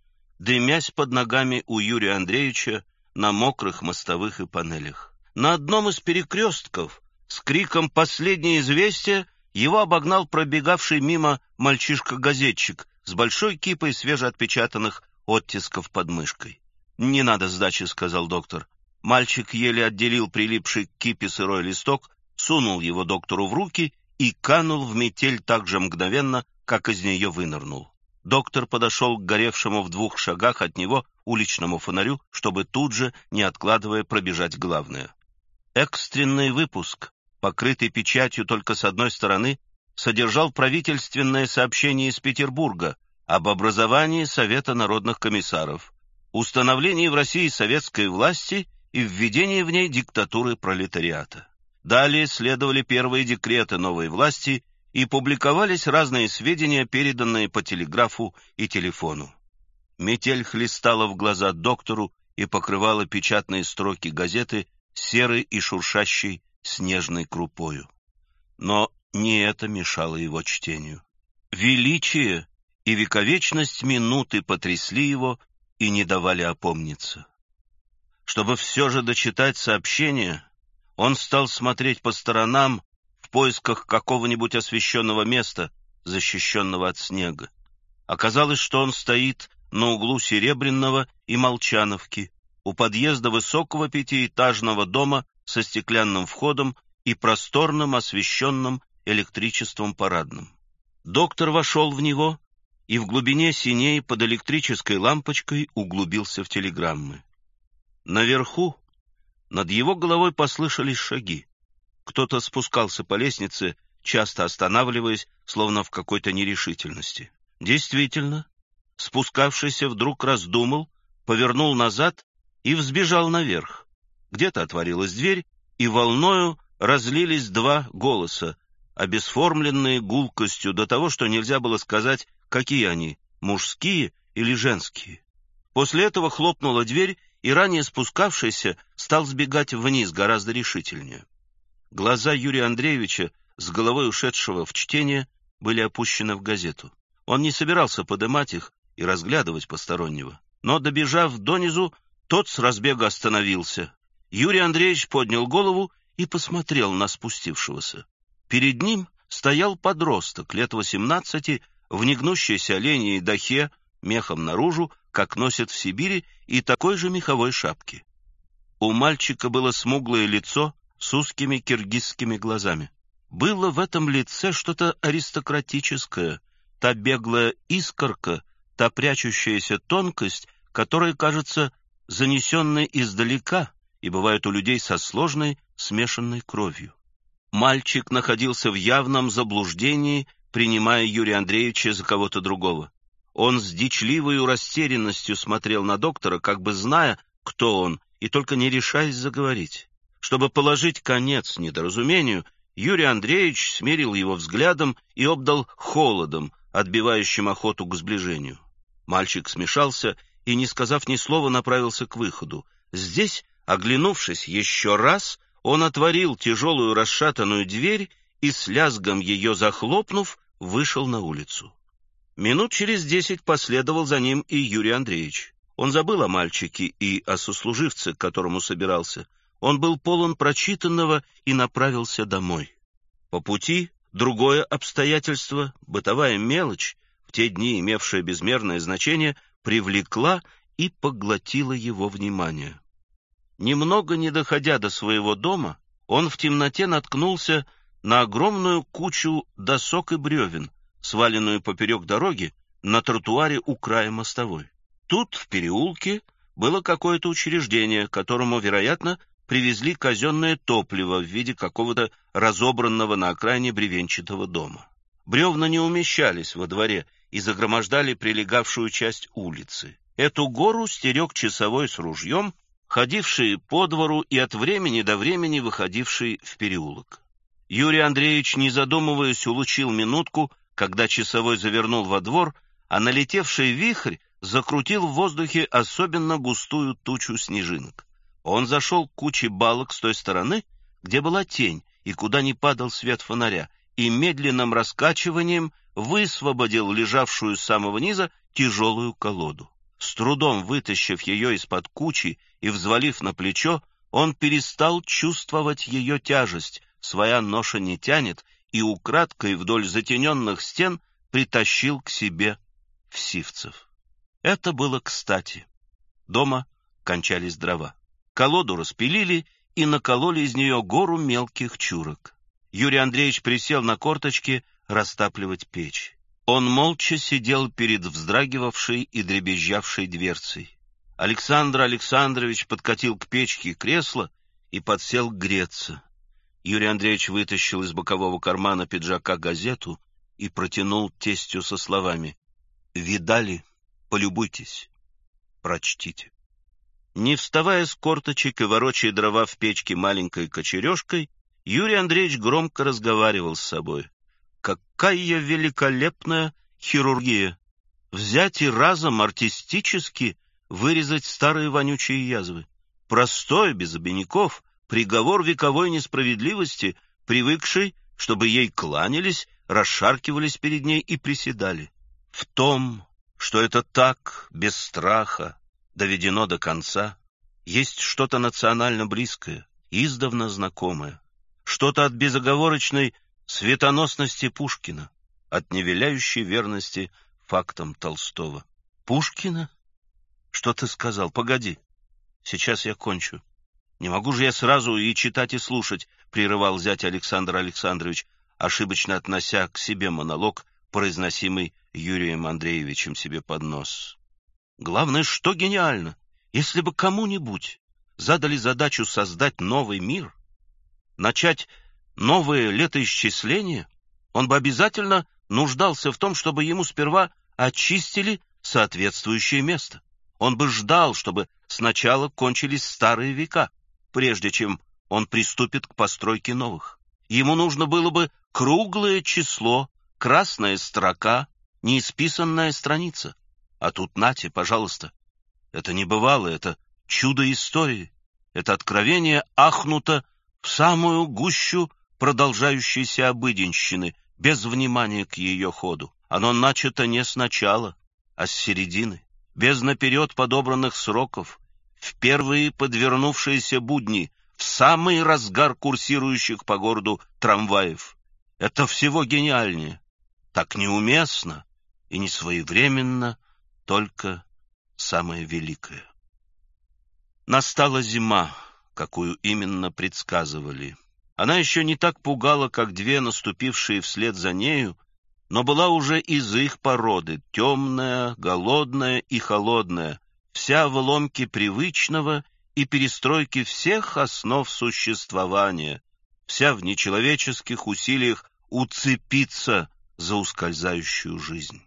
дымясь под ногами у Юрия Андреевича на мокрых мостовых и панелях. На одном из перекрестков с криком «Последнее известие» его обогнал пробегавший мимо мальчишка-газетчик с большой кипой свежеотпечатанных оттисков под мышкой. «Не надо сдачи», — сказал доктор. Мальчик еле отделил прилипший к кипе сырой листок, сунул его доктору в руки и канул в метель так же мгновенно, как из нее вынырнул. Доктор подошел к горевшему в двух шагах от него уличному фонарю, чтобы тут же, не откладывая, пробежать главное. Экстренный выпуск, покрытый печатью только с одной стороны, содержал правительственное сообщение из Петербурга об образовании Совета народных комиссаров, установлении в России советской власти и введении в ней диктатуры пролетариата. Далее следовали первые декреты новой власти и публиковались разные сведения, переданные по телеграфу и телефону. Метель хлестала в глаза доктору и покрывала печатные строки газеты серой и шуршащей снежной крупою. Но не это мешало его чтению. Величие и вековечность минуты потрясли его и не давали опомниться. Чтобы все же дочитать сообщение, он стал смотреть по сторонам в поисках какого-нибудь освещенного места, защищенного от снега. Оказалось, что он стоит на углу Серебряного и Молчановки, у подъезда высокого пятиэтажного дома со стеклянным входом и просторным освещенным электричеством парадным. Доктор вошел в него и в глубине синей под электрической лампочкой углубился в телеграммы. Наверху над его головой послышались шаги. Кто-то спускался по лестнице, часто останавливаясь, словно в какой-то нерешительности. Действительно, спускавшийся вдруг раздумал, повернул назад и взбежал наверх. Где-то отворилась дверь, и волною разлились два голоса, обесформленные гулкостью до того, что нельзя было сказать, какие они, мужские или женские. После этого хлопнула дверь, и ранее спускавшийся стал сбегать вниз гораздо решительнее. Глаза Юрия Андреевича, с головой ушедшего в чтение, были опущены в газету. Он не собирался подымать их и разглядывать постороннего. Но, добежав донизу, тот с разбега остановился. Юрий Андреевич поднял голову и посмотрел на спустившегося. Перед ним стоял подросток лет восемнадцати в негнущейся оленьей дахе, мехом наружу, как носят в Сибири, и такой же меховой шапке. У мальчика было смуглое лицо с узкими киргизскими глазами. Было в этом лице что-то аристократическое, та беглая искорка, та прячущаяся тонкость, которая кажется занесенной издалека и бывает у людей со сложной смешанной кровью. Мальчик находился в явном заблуждении, принимая Юрия Андреевича за кого-то другого. Он с дичливой растерянностью смотрел на доктора, как бы зная, кто он, и только не решаясь заговорить. Чтобы положить конец недоразумению, Юрий Андреевич смерил его взглядом и обдал холодом, отбивающим охоту к сближению. Мальчик смешался и, не сказав ни слова, направился к выходу. Здесь, оглянувшись еще раз, он отворил тяжелую расшатанную дверь и, с лязгом ее захлопнув, вышел на улицу. Минут через десять последовал за ним и Юрий Андреевич. Он забыл о мальчике и о сослуживце, к которому собирался. Он был полон прочитанного и направился домой. По пути другое обстоятельство, бытовая мелочь, в те дни имевшая безмерное значение, привлекла и поглотила его внимание. Немного не доходя до своего дома, он в темноте наткнулся на огромную кучу досок и бревен, сваленную поперек дороги на тротуаре у края мостовой. Тут, в переулке, было какое-то учреждение, которому, вероятно, привезли казенное топливо в виде какого-то разобранного на окраине бревенчатого дома. Бревна не умещались во дворе и загромождали прилегавшую часть улицы. Эту гору стерег часовой с ружьем, ходивший по двору и от времени до времени выходивший в переулок. Юрий Андреевич, не задумываясь, улучил минутку, когда часовой завернул во двор, а налетевший вихрь закрутил в воздухе особенно густую тучу снежинок. Он зашел к куче балок с той стороны, где была тень и куда не падал свет фонаря, и медленным раскачиванием высвободил лежавшую с самого низа тяжелую колоду. С трудом вытащив ее из-под кучи и взвалив на плечо, он перестал чувствовать ее тяжесть, своя ноша не тянет, и украдкой вдоль затененных стен притащил к себе Всивцев. Это было кстати. Дома кончались дрова. Колоду распилили и накололи из нее гору мелких чурок. Юрий Андреевич присел на корточки растапливать печь. Он молча сидел перед вздрагивавшей и дребезжавшей дверцей. Александр Александрович подкатил к печке кресло и подсел греться. Юрий Андреевич вытащил из бокового кармана пиджака газету и протянул тестю со словами: «Видали? Полюбуйтесь. Прочтите». Не вставая с корточек и ворочая дрова в печке маленькой кочережкой, Юрий Андреевич громко разговаривал с собой. Какая великолепная хирургия! Взять и разом артистически вырезать старые вонючие язвы. Простой, без обиняков, приговор вековой несправедливости, привыкшей, чтобы ей кланялись, расшаркивались перед ней и приседали. В том, что это так, без страха, доведено до конца, есть что-то национально близкое, издавна знакомое, что-то от безоговорочной светоносности Пушкина, от невеляющей верности фактам Толстого. Пушкина? Что ты сказал? Погоди, сейчас я кончу. Не могу же я сразу и читать, и слушать, прерывал зять Александр Александрович, ошибочно относя к себе монолог, произносимый Юрием Андреевичем себе под нос. Главное, что гениально, если бы кому-нибудь задали задачу создать новый мир, начать новое летоисчисление, он бы обязательно нуждался в том, чтобы ему сперва очистили соответствующее место. Он бы ждал, чтобы сначала кончились старые века, прежде чем он приступит к постройке новых. Ему нужно было бы круглое число, красная строка, неисписанная страница. А тут нате, пожалуйста. Это небывало, это чудо истории. Это откровение ахнуто в самую гущу продолжающейся обыденщины, без внимания к ее ходу. Оно начато не сначала, а с середины, без наперед подобранных сроков, в первые подвернувшиеся будни, в самый разгар курсирующих по городу трамваев. Это всего гениальнее. Так неуместно и несвоевременно, только самое великое. Настала зима, какую именно предсказывали. Она еще не так пугала, как две наступившие вслед за нею, но была уже из их породы, темная, голодная и холодная, вся в ломке привычного и перестройке всех основ существования, вся в нечеловеческих усилиях уцепиться за ускользающую жизнь.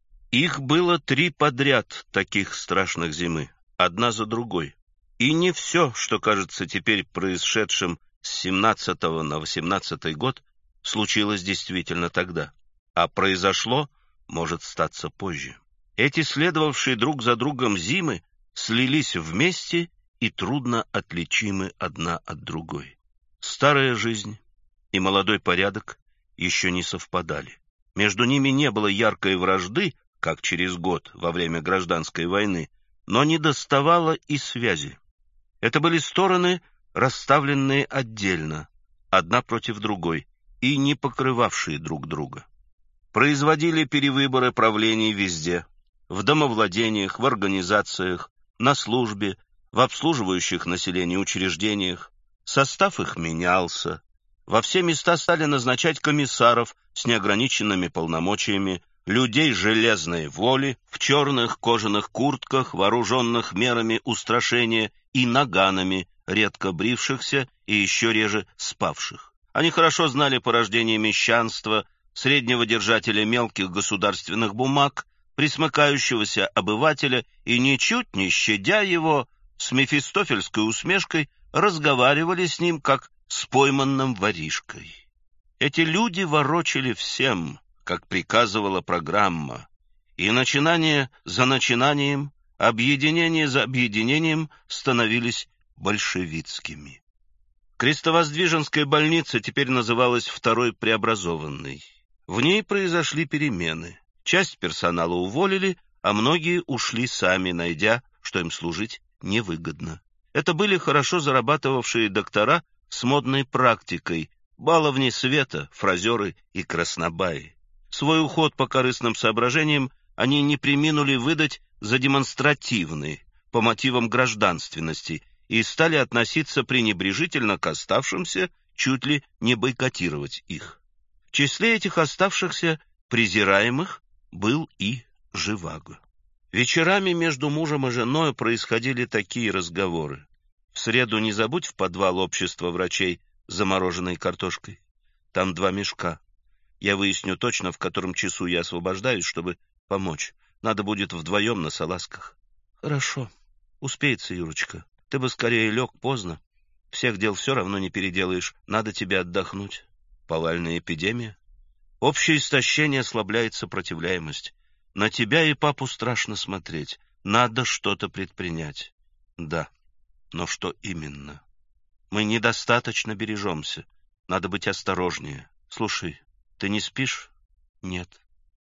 Их было три подряд таких страшных зимы, одна за другой. И не все, что кажется теперь происшедшим с семнадцатого на восемнадцатый год, случилось действительно тогда, а произошло, может статься позже. Эти следовавшие друг за другом зимы слились вместе и трудно отличимы одна от другой. Старая жизнь и молодой порядок еще не совпадали. Между ними не было яркой вражды, как через год во время гражданской войны, но недоставало и связи. Это были стороны, расставленные отдельно, одна против другой, и не покрывавшие друг друга. Производили перевыборы правлений везде, в домовладениях, в организациях, на службе, в обслуживающих население учреждениях. Состав их менялся. Во все места стали назначать комиссаров с неограниченными полномочиями, людей железной воли, в черных кожаных куртках, вооруженных мерами устрашения и наганами, редко брившихся и еще реже спавших. Они хорошо знали порождение мещанства, среднего держателя мелких государственных бумаг, присмыкающегося обывателя, и, ничуть не щадя его, с мефистофельской усмешкой разговаривали с ним, как с пойманным воришкой. Эти люди ворочали всем, как приказывала программа, и начинание за начинанием, объединение за объединением становились большевистскими. Крестовоздвиженская больница теперь называлась Второй Преобразованной. В ней произошли перемены. Часть персонала уволили, а многие ушли сами, найдя, что им служить невыгодно. Это были хорошо зарабатывавшие доктора с модной практикой, баловни света, фразеры и краснобаи. Свой уход по корыстным соображениям они не преминули выдать за демонстративный, по мотивам гражданственности, и стали относиться пренебрежительно к оставшимся, чуть ли не бойкотировать их. В числе этих оставшихся презираемых был и Живаго. Вечерами между мужем и женой происходили такие разговоры. В среду не забудь в подвал общества врачей с замороженной картошкой. Там два мешка. Я выясню точно, в котором часу я освобождаюсь, чтобы помочь. Надо будет вдвоем на салазках. Хорошо. Успеется, Юрочка. Ты бы скорее лег поздно. Всех дел все равно не переделаешь. Надо тебе отдохнуть. Повальная эпидемия. Общее истощение ослабляет сопротивляемость. На тебя и папу страшно смотреть. Надо что-то предпринять. Да, но что именно? Мы недостаточно бережемся. Надо быть осторожнее. Слушай, ты не спишь? Нет.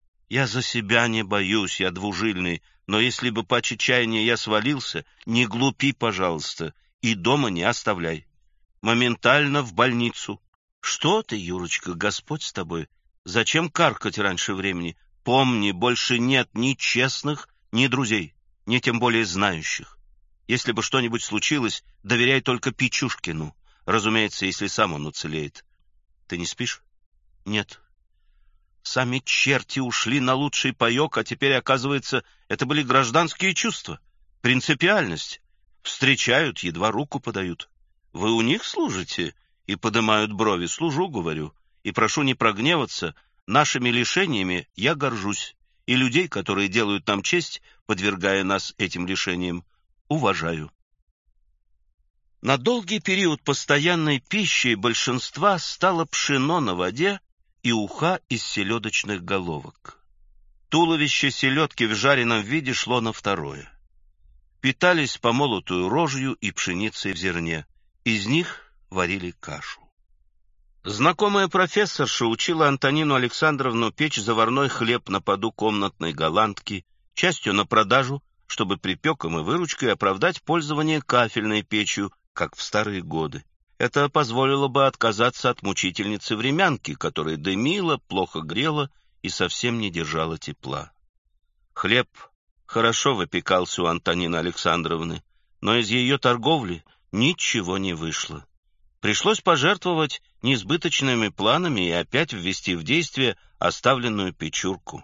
Я за себя не боюсь, я двужильный, но если бы по чаяния я свалился, не глупи, пожалуйста, и дома не оставляй. Моментально в больницу. Что ты, Юрочка, Господь с тобой? Зачем каркать раньше времени? Помни, больше нет ни честных, ни друзей, ни тем более знающих. Если бы что-нибудь случилось, доверяй только Пичушкину. Разумеется, если сам он уцелеет. Ты не спишь? Нет. Сами черти ушли на лучший паек, а теперь, оказывается, это были гражданские чувства, принципиальность. Встречают, едва руку подают. Вы у них служите? И поднимают брови. Служу, говорю. И прошу не прогневаться. Нашими лишениями я горжусь. И людей, которые делают нам честь, подвергая нас этим лишениям, уважаю. На долгий период постоянной пищей большинства стало пшено на воде и уха из селедочных головок. Туловище селедки в жареном виде шло на второе. Питались помолотую рожью и пшеницей в зерне. Из них варили кашу. Знакомая профессорша учила Антонину Александровну печь заварной хлеб на поду комнатной голландки, частью на продажу, чтобы припеком и выручкой оправдать пользование кафельной печью, как в старые годы. Это позволило бы отказаться от мучительницы-времянки, которая дымила, плохо грела и совсем не держала тепла. Хлеб хорошо выпекался у Антонины Александровны, но из ее торговли ничего не вышло. Пришлось пожертвовать несбыточными планами и опять ввести в действие оставленную печурку.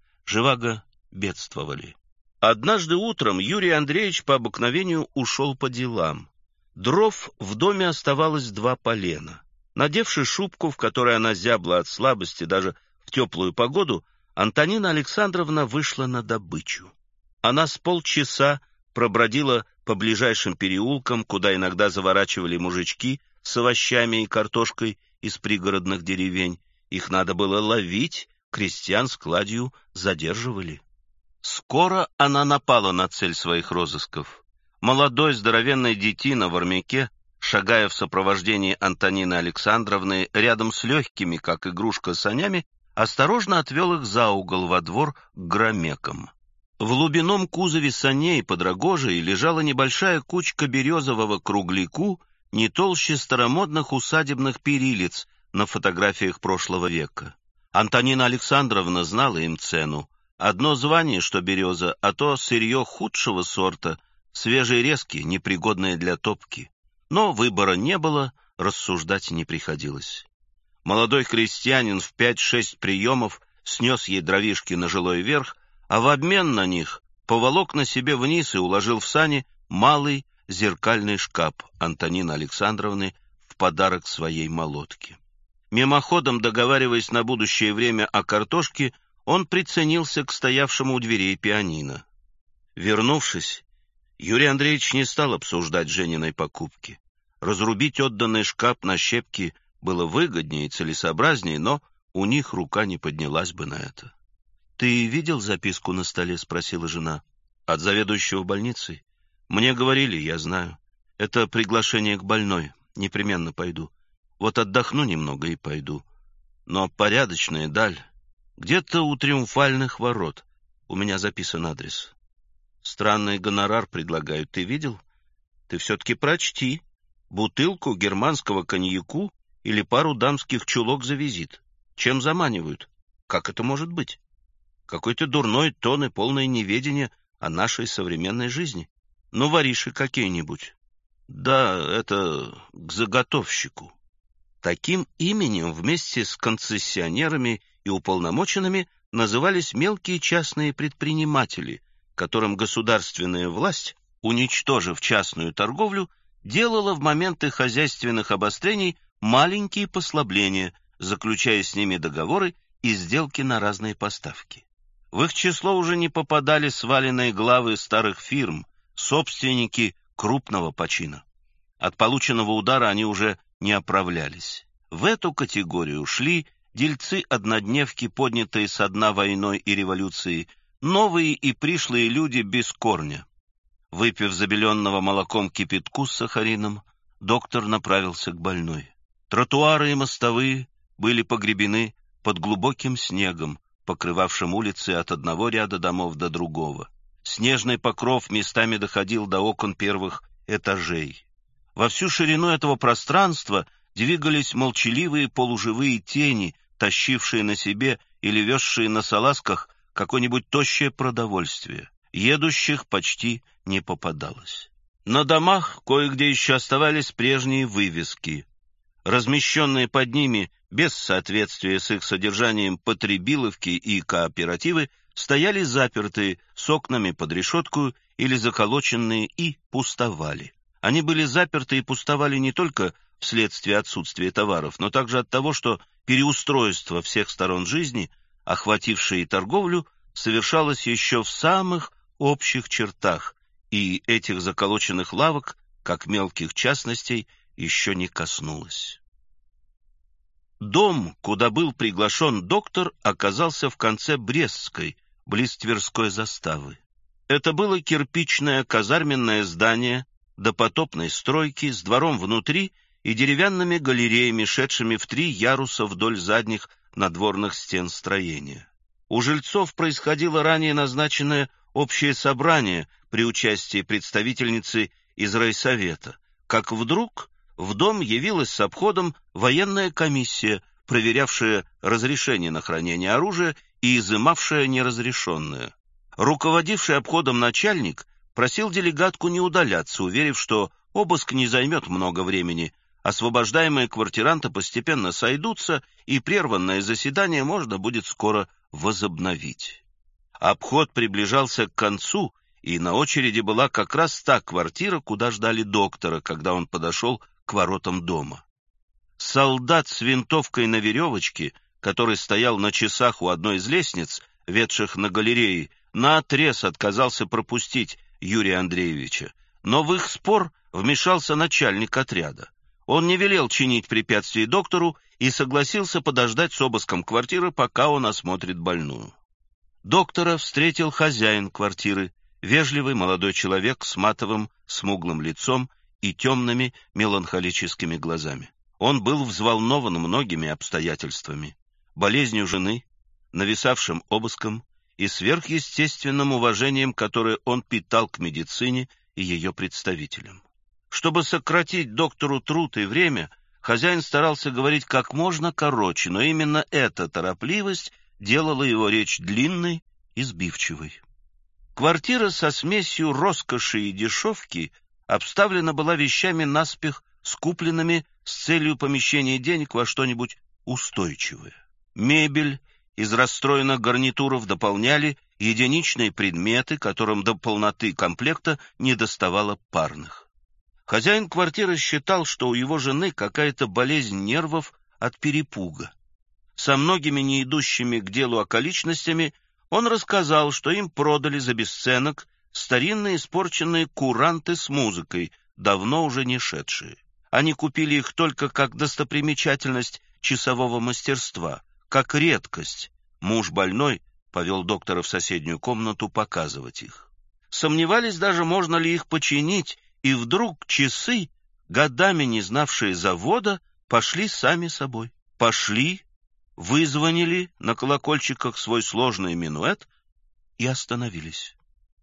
Живаго бедствовали. Однажды утром Юрий Андреевич по обыкновению ушел по делам. Дров в доме оставалось два полена. Надевши шубку, в которой она зябла от слабости даже в теплую погоду, Антонина Александровна вышла на добычу. Она с полчаса пробродила по ближайшим переулкам, куда иногда заворачивали мужички с овощами и картошкой из пригородных деревень. Их надо было ловить, крестьян с кладью задерживали. Скоро она напала на цель своих розысков. Молодой здоровенный детина в армяке, шагая в сопровождении Антонины Александровны рядом с легкими, как игрушка, санями, осторожно отвел их за угол во двор к громекам. В лубином кузове саней под рогожей лежала небольшая кучка березового кругляку, не толще старомодных усадебных перилец на фотографиях прошлого века. Антонина Александровна знала им цену. Одно звание, что береза, а то сырье худшего сорта, свежие резки, непригодные для топки. Но выбора не было, рассуждать не приходилось. Молодой крестьянин в пять-шесть приемов снес ей дровишки на жилой верх, а в обмен на них поволок на себе вниз и уложил в сани малый зеркальный шкаф Антонины Александровны в подарок своей молотке. Мимоходом, договариваясь на будущее время о картошке, он приценился к стоявшему у дверей пианино. Вернувшись, Юрий Андреевич не стал обсуждать Жениной покупки. Разрубить отданный шкаф на щепки было выгоднее и целесообразнее, но у них рука не поднялась бы на это. «Ты видел записку на столе?» — спросила жена. «От заведующего больницей? Мне говорили, я знаю. Это приглашение к больной. Непременно пойду. Вот отдохну немного и пойду. Но порядочная даль. Где-то у Триумфальных ворот. У меня записан адрес. Странный гонорар предлагают. Ты видел? Ты все-таки прочти. Бутылку германского коньяку или пару дамских чулок за визит. Чем заманивают? Как это может быть? Какой-то дурной тон и полное неведение о нашей современной жизни. Ну, вориши какие-нибудь. Да, это к заготовщику. Таким именем вместе с концессионерами и уполномоченными назывались мелкие частные предприниматели, которым государственная власть, уничтожив частную торговлю, делала в моменты хозяйственных обострений маленькие послабления, заключая с ними договоры и сделки на разные поставки. В их число уже не попадали сваленные главы старых фирм, собственники крупного почина. От полученного удара они уже не оправлялись. В эту категорию шли дельцы-однодневки, поднятые со дна войной и революцией, новые и пришлые люди без корня. Выпив забеленного молоком кипятку с сахарином, доктор направился к больной. Тротуары и мостовые были погребены под глубоким снегом, покрывавшим улицы от одного ряда домов до другого. Снежный покров местами доходил до окон первых этажей. Во всю ширину этого пространства двигались молчаливые полуживые тени, тащившие на себе или везшие на салазках какое-нибудь тощее продовольствие. Едущих почти не попадалось. На домах кое-где еще оставались прежние вывески. Размещенные под ними, без соответствия с их содержанием, потребиловки и кооперативы стояли запертые, с окнами под решетку или заколоченные, и пустовали. Они были заперты и пустовали не только вследствие отсутствия товаров, но также от того, что переустройство всех сторон жизни, охватившее торговлю, совершалось еще в самых общих чертах, и этих заколоченных лавок, как мелких частностей, еще не коснулось. Дом, куда был приглашен доктор, оказался в конце Брестской, близ Тверской заставы. Это было кирпичное казарменное здание допотопной стройки с двором внутри и деревянными галереями, шедшими в три яруса вдоль задних надворных стен строения. У жильцов происходило ранее назначенное общее собрание при участии представительницы из райсовета, как вдруг в дом явилась с обходом военная комиссия, проверявшая разрешение на хранение оружия и изымавшая неразрешенное. Руководивший обходом начальник просил делегатку не удаляться, уверив, что обыск не займет много времени, освобождаемые квартиранты постепенно сойдутся, и прерванное заседание можно будет скоро возобновить. Обход приближался к концу, и на очереди была как раз та квартира, куда ждали доктора, когда он подошел к воротам дома. Солдат с винтовкой на веревочке, который стоял на часах у одной из лестниц, ведших на галереи, наотрез отказался пропустить Юрия Андреевича, но в их спор вмешался начальник отряда. Он не велел чинить препятствий доктору и согласился подождать с обыском квартиры, пока он осмотрит больную. Доктора встретил хозяин квартиры, вежливый молодой человек с матовым, смуглым лицом и темными меланхолическими глазами. Он был взволнован многими обстоятельствами: болезнью жены, нависавшим обыском и сверхъестественным уважением, которое он питал к медицине и ее представителям. Чтобы сократить доктору труд и время, хозяин старался говорить как можно короче, но именно эта торопливость делала его речь длинной и сбивчивой. Квартира со смесью роскоши и дешевки обставлена была вещами наспех скупленными с целью помещения денег во что-нибудь устойчивое. Мебель из расстроенных гарнитуров дополняли единичные предметы, которым до полноты комплекта недоставало парных. Хозяин квартиры считал, что у его жены какая-то болезнь нервов от перепуга. Со многими не идущими к делу околичностями он рассказал, что им продали за бесценок старинные испорченные куранты с музыкой, давно уже не шедшие. Они купили их только как достопримечательность часового мастерства, как редкость. Муж больной повел доктора в соседнюю комнату показывать их. Сомневались даже, можно ли их починить, и вдруг часы, годами не знавшие завода, пошли сами собой. Пошли, вызвонили на колокольчиках свой сложный минуэт и остановились.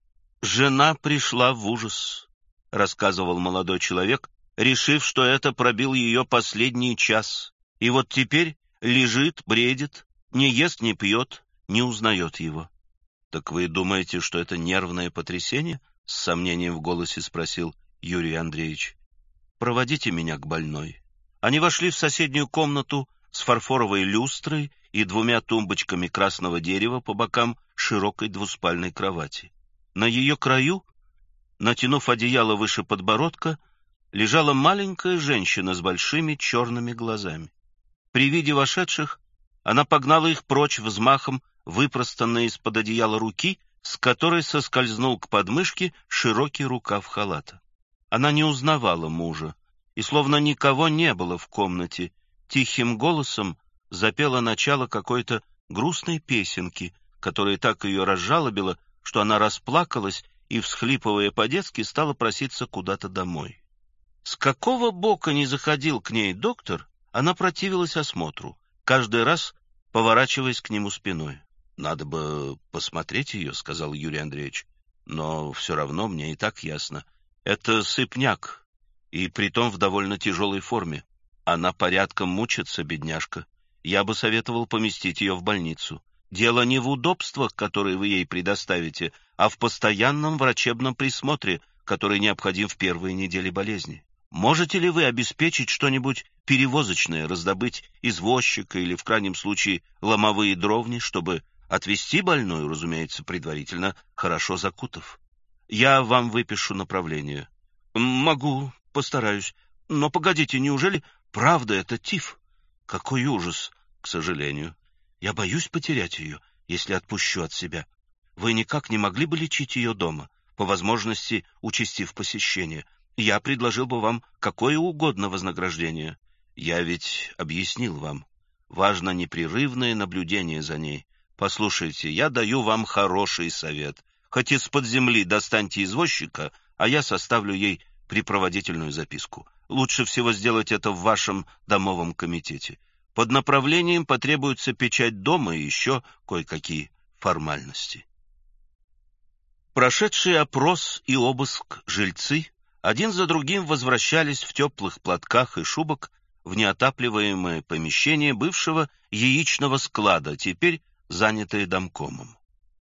«Жена пришла в ужас», — рассказывал молодой человек, решив, что это пробил ее последний час. И вот теперь лежит, бредит, не ест, не пьет, не узнает его. «Так вы думаете, что это нервное потрясение?» — с сомнением в голосе спросил Юрий Андреевич. «Проводите меня к больной». Они вошли в соседнюю комнату с фарфоровой люстрой и двумя тумбочками красного дерева по бокам широкой двуспальной кровати. На ее краю, натянув одеяло выше подбородка, лежала маленькая женщина с большими черными глазами. При виде вошедших она погнала их прочь взмахом выпростанной из-под одеяла руки, с которой соскользнул к подмышке широкий рукав халата. Она не узнавала мужа, и словно никого не было в комнате, тихим голосом запела начало какой-то грустной песенки, которая так ее разжалобила, что она расплакалась и, всхлипывая по-детски, стала проситься куда-то домой. С какого бока ни заходил к ней доктор, она противилась осмотру, каждый раз поворачиваясь к нему спиной. «Надо бы посмотреть ее», — сказал Юрий Андреевич, — «но все равно мне и так ясно. Это сыпняк, и притом в довольно тяжелой форме. Она порядком мучится, бедняжка. Я бы советовал поместить ее в больницу. Дело не в удобствах, которые вы ей предоставите, а в постоянном врачебном присмотре, который необходим в первые недели болезни. Можете ли вы обеспечить что-нибудь перевозочное, раздобыть извозчика или, в крайнем случае, ломовые дровни, чтобы отвезти больную, разумеется, предварительно, хорошо закутав? Я вам выпишу направление». «Могу, постараюсь. Но погодите, неужели правда это тиф? Какой ужас, к сожалению. Я боюсь потерять ее, если отпущу от себя. Вы никак не могли бы лечить ее дома, по возможности участив посещение? Я предложил бы вам какое угодно вознаграждение. Я ведь объяснил вам. Важно непрерывное наблюдение за ней. Послушайте, я даю вам хороший совет. Хоть из-под земли достаньте извозчика, а я составлю ей припроводительную записку. Лучше всего сделать это в вашем домовом комитете. Под направлением потребуется печать дома и еще кое-какие формальности». Прошедшие опрос и обыск жильцы один за другим возвращались в теплых платках и шубок в неотапливаемое помещение бывшего яичного склада, теперь занятое домкомом.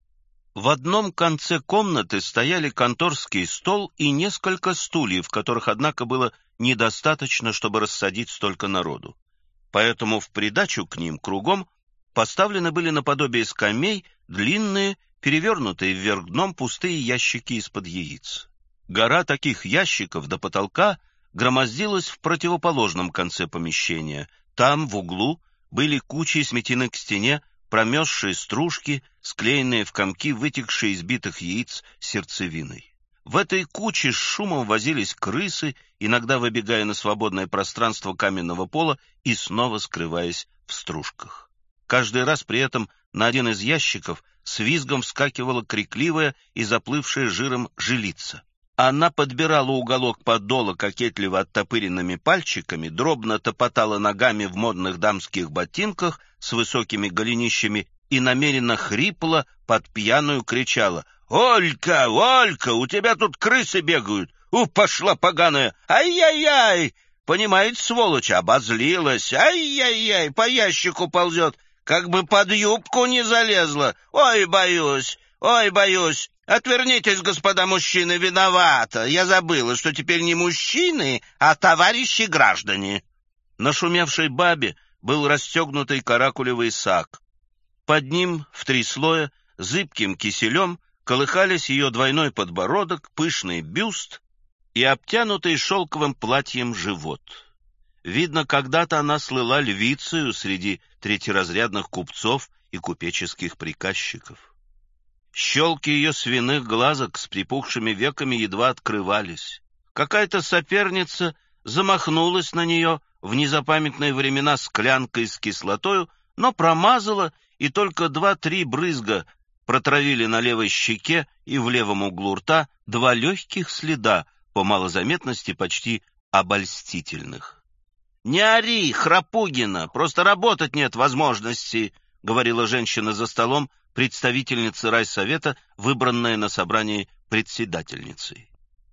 В одном конце комнаты стояли конторский стол и несколько стульев, которых, однако, было недостаточно, чтобы рассадить столько народу. Поэтому в придачу к ним кругом поставлены были наподобие скамей длинные, перевернутые вверх дном пустые ящики из-под яиц. Гора таких ящиков до потолка громоздилась в противоположном конце помещения. Там, в углу, были кучи сметены к стене, промерзшие стружки, склеенные в комки, вытекшие из битых яиц сердцевиной. В этой куче с шумом возились крысы, иногда выбегая на свободное пространство каменного пола и снова скрываясь в стружках. Каждый раз при этом на один из ящиков с визгом вскакивала крикливая и заплывшая жиром жилица. Она подбирала уголок подола кокетливо оттопыренными пальчиками, дробно топотала ногами в модных дамских ботинках с высокими голенищами и намеренно хрипла, под пьяную кричала: «Олька, Олька, у тебя тут крысы бегают! У, пошла поганая! Ай-яй-яй! Понимаете, сволочь, обозлилась! Ай-яй-яй, по ящику ползет! Как бы под юбку не залезла! Ой, боюсь! Ой, боюсь! Отвернитесь, господа мужчины, виновата! Я забыла, что теперь не мужчины, а товарищи граждане!» На шумевшей бабе был расстегнутый каракулевый сак. Под ним, в три слоя, зыбким киселем, колыхались ее двойной подбородок, пышный бюст и обтянутый шелковым платьем живот. Видно, когда-то она слыла львицею среди третьеразрядных купцов и купеческих приказчиков. Щелки ее свиных глазок с припухшими веками едва открывались. Какая-то соперница замахнулась на нее в незапамятные времена склянкой с кислотою, но промазала, и только два-три брызга протравили на левой щеке и в левом углу рта два легких следа, по малозаметности почти обольстительных. «Не ори, Храпугина, просто работать нет возможности», — говорила женщина за столом, представительница райсовета, выбранная на собрании председательницей.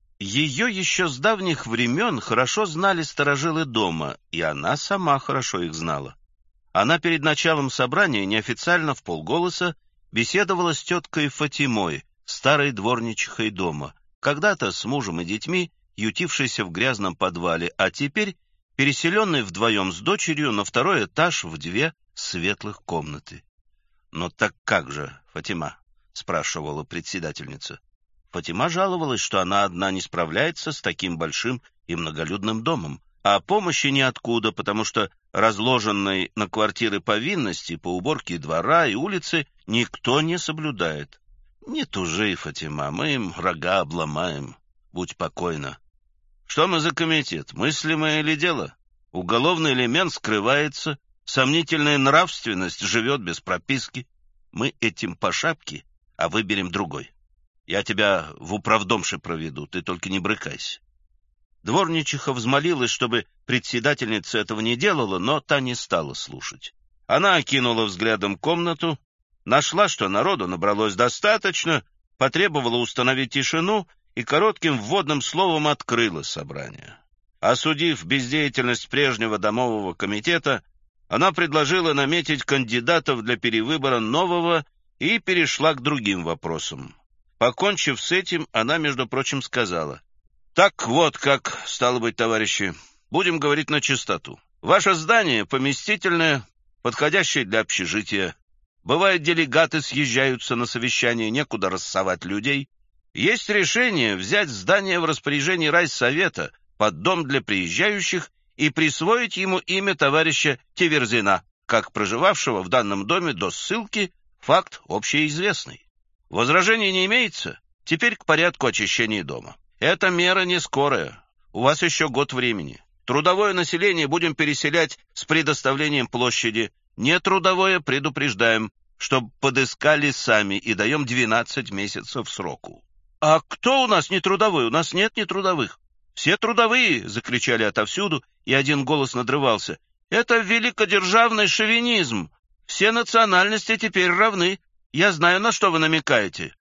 Ее еще с давних времен хорошо знали старожилы дома, и она сама хорошо их знала. Она перед началом собрания неофициально вполголоса беседовала с теткой Фатимой, старой дворничихой дома, когда-то с мужем и детьми, ютившейся в грязном подвале, а теперь переселенной вдвоем с дочерью на второй этаж в две светлых комнаты. «Ну так как же, Фатима?» — спрашивала председательница. Фатима жаловалась, что она одна не справляется с таким большим и многолюдным домом, а помощи ниоткуда, потому что разложенной на квартиры повинности по уборке двора и улицы никто не соблюдает. «Не тужи, Фатима, мы им рога обломаем, будь покойна». «Что мы за комитет? Мыслимое ли дело? Уголовный элемент скрывается, сомнительная нравственность живет без прописки. Мы этим по шапке, а выберем другой. Я тебя в управдомше проведу, ты только не брыкайся». Дворничиха взмолилась, чтобы председательница этого не делала, но та не стала слушать. Она окинула взглядом комнату, нашла, что народу набралось достаточно, потребовала установить тишину и коротким вводным словом открыла собрание. Осудив бездеятельность прежнего домового комитета, она предложила наметить кандидатов для перевыбора нового и перешла к другим вопросам. Покончив с этим, она, между прочим, сказала: «Так вот как, стало быть, товарищи, будем говорить на чистоту. Ваше здание поместительное, подходящее для общежития. Бывает, делегаты съезжаются на совещание, некуда рассовать людей. Есть решение взять здание в распоряжение райсовета под дом для приезжающих и присвоить ему имя товарища Теверзина, как проживавшего в данном доме до ссылки, факт общеизвестный. Возражений не имеется? Теперь к порядку очищения дома. Эта мера не скорая, у вас еще год времени. Трудовое население будем переселять с предоставлением площади. Нетрудовое предупреждаем, чтоб подыскали сами, и даем двенадцать месяцев сроку». «А кто у нас нетрудовой? У нас нет нетрудовых». «Все трудовые!» — закричали отовсюду, и один голос надрывался. «Это великодержавный шовинизм! Все национальности теперь равны! Я знаю, на что вы намекаете!»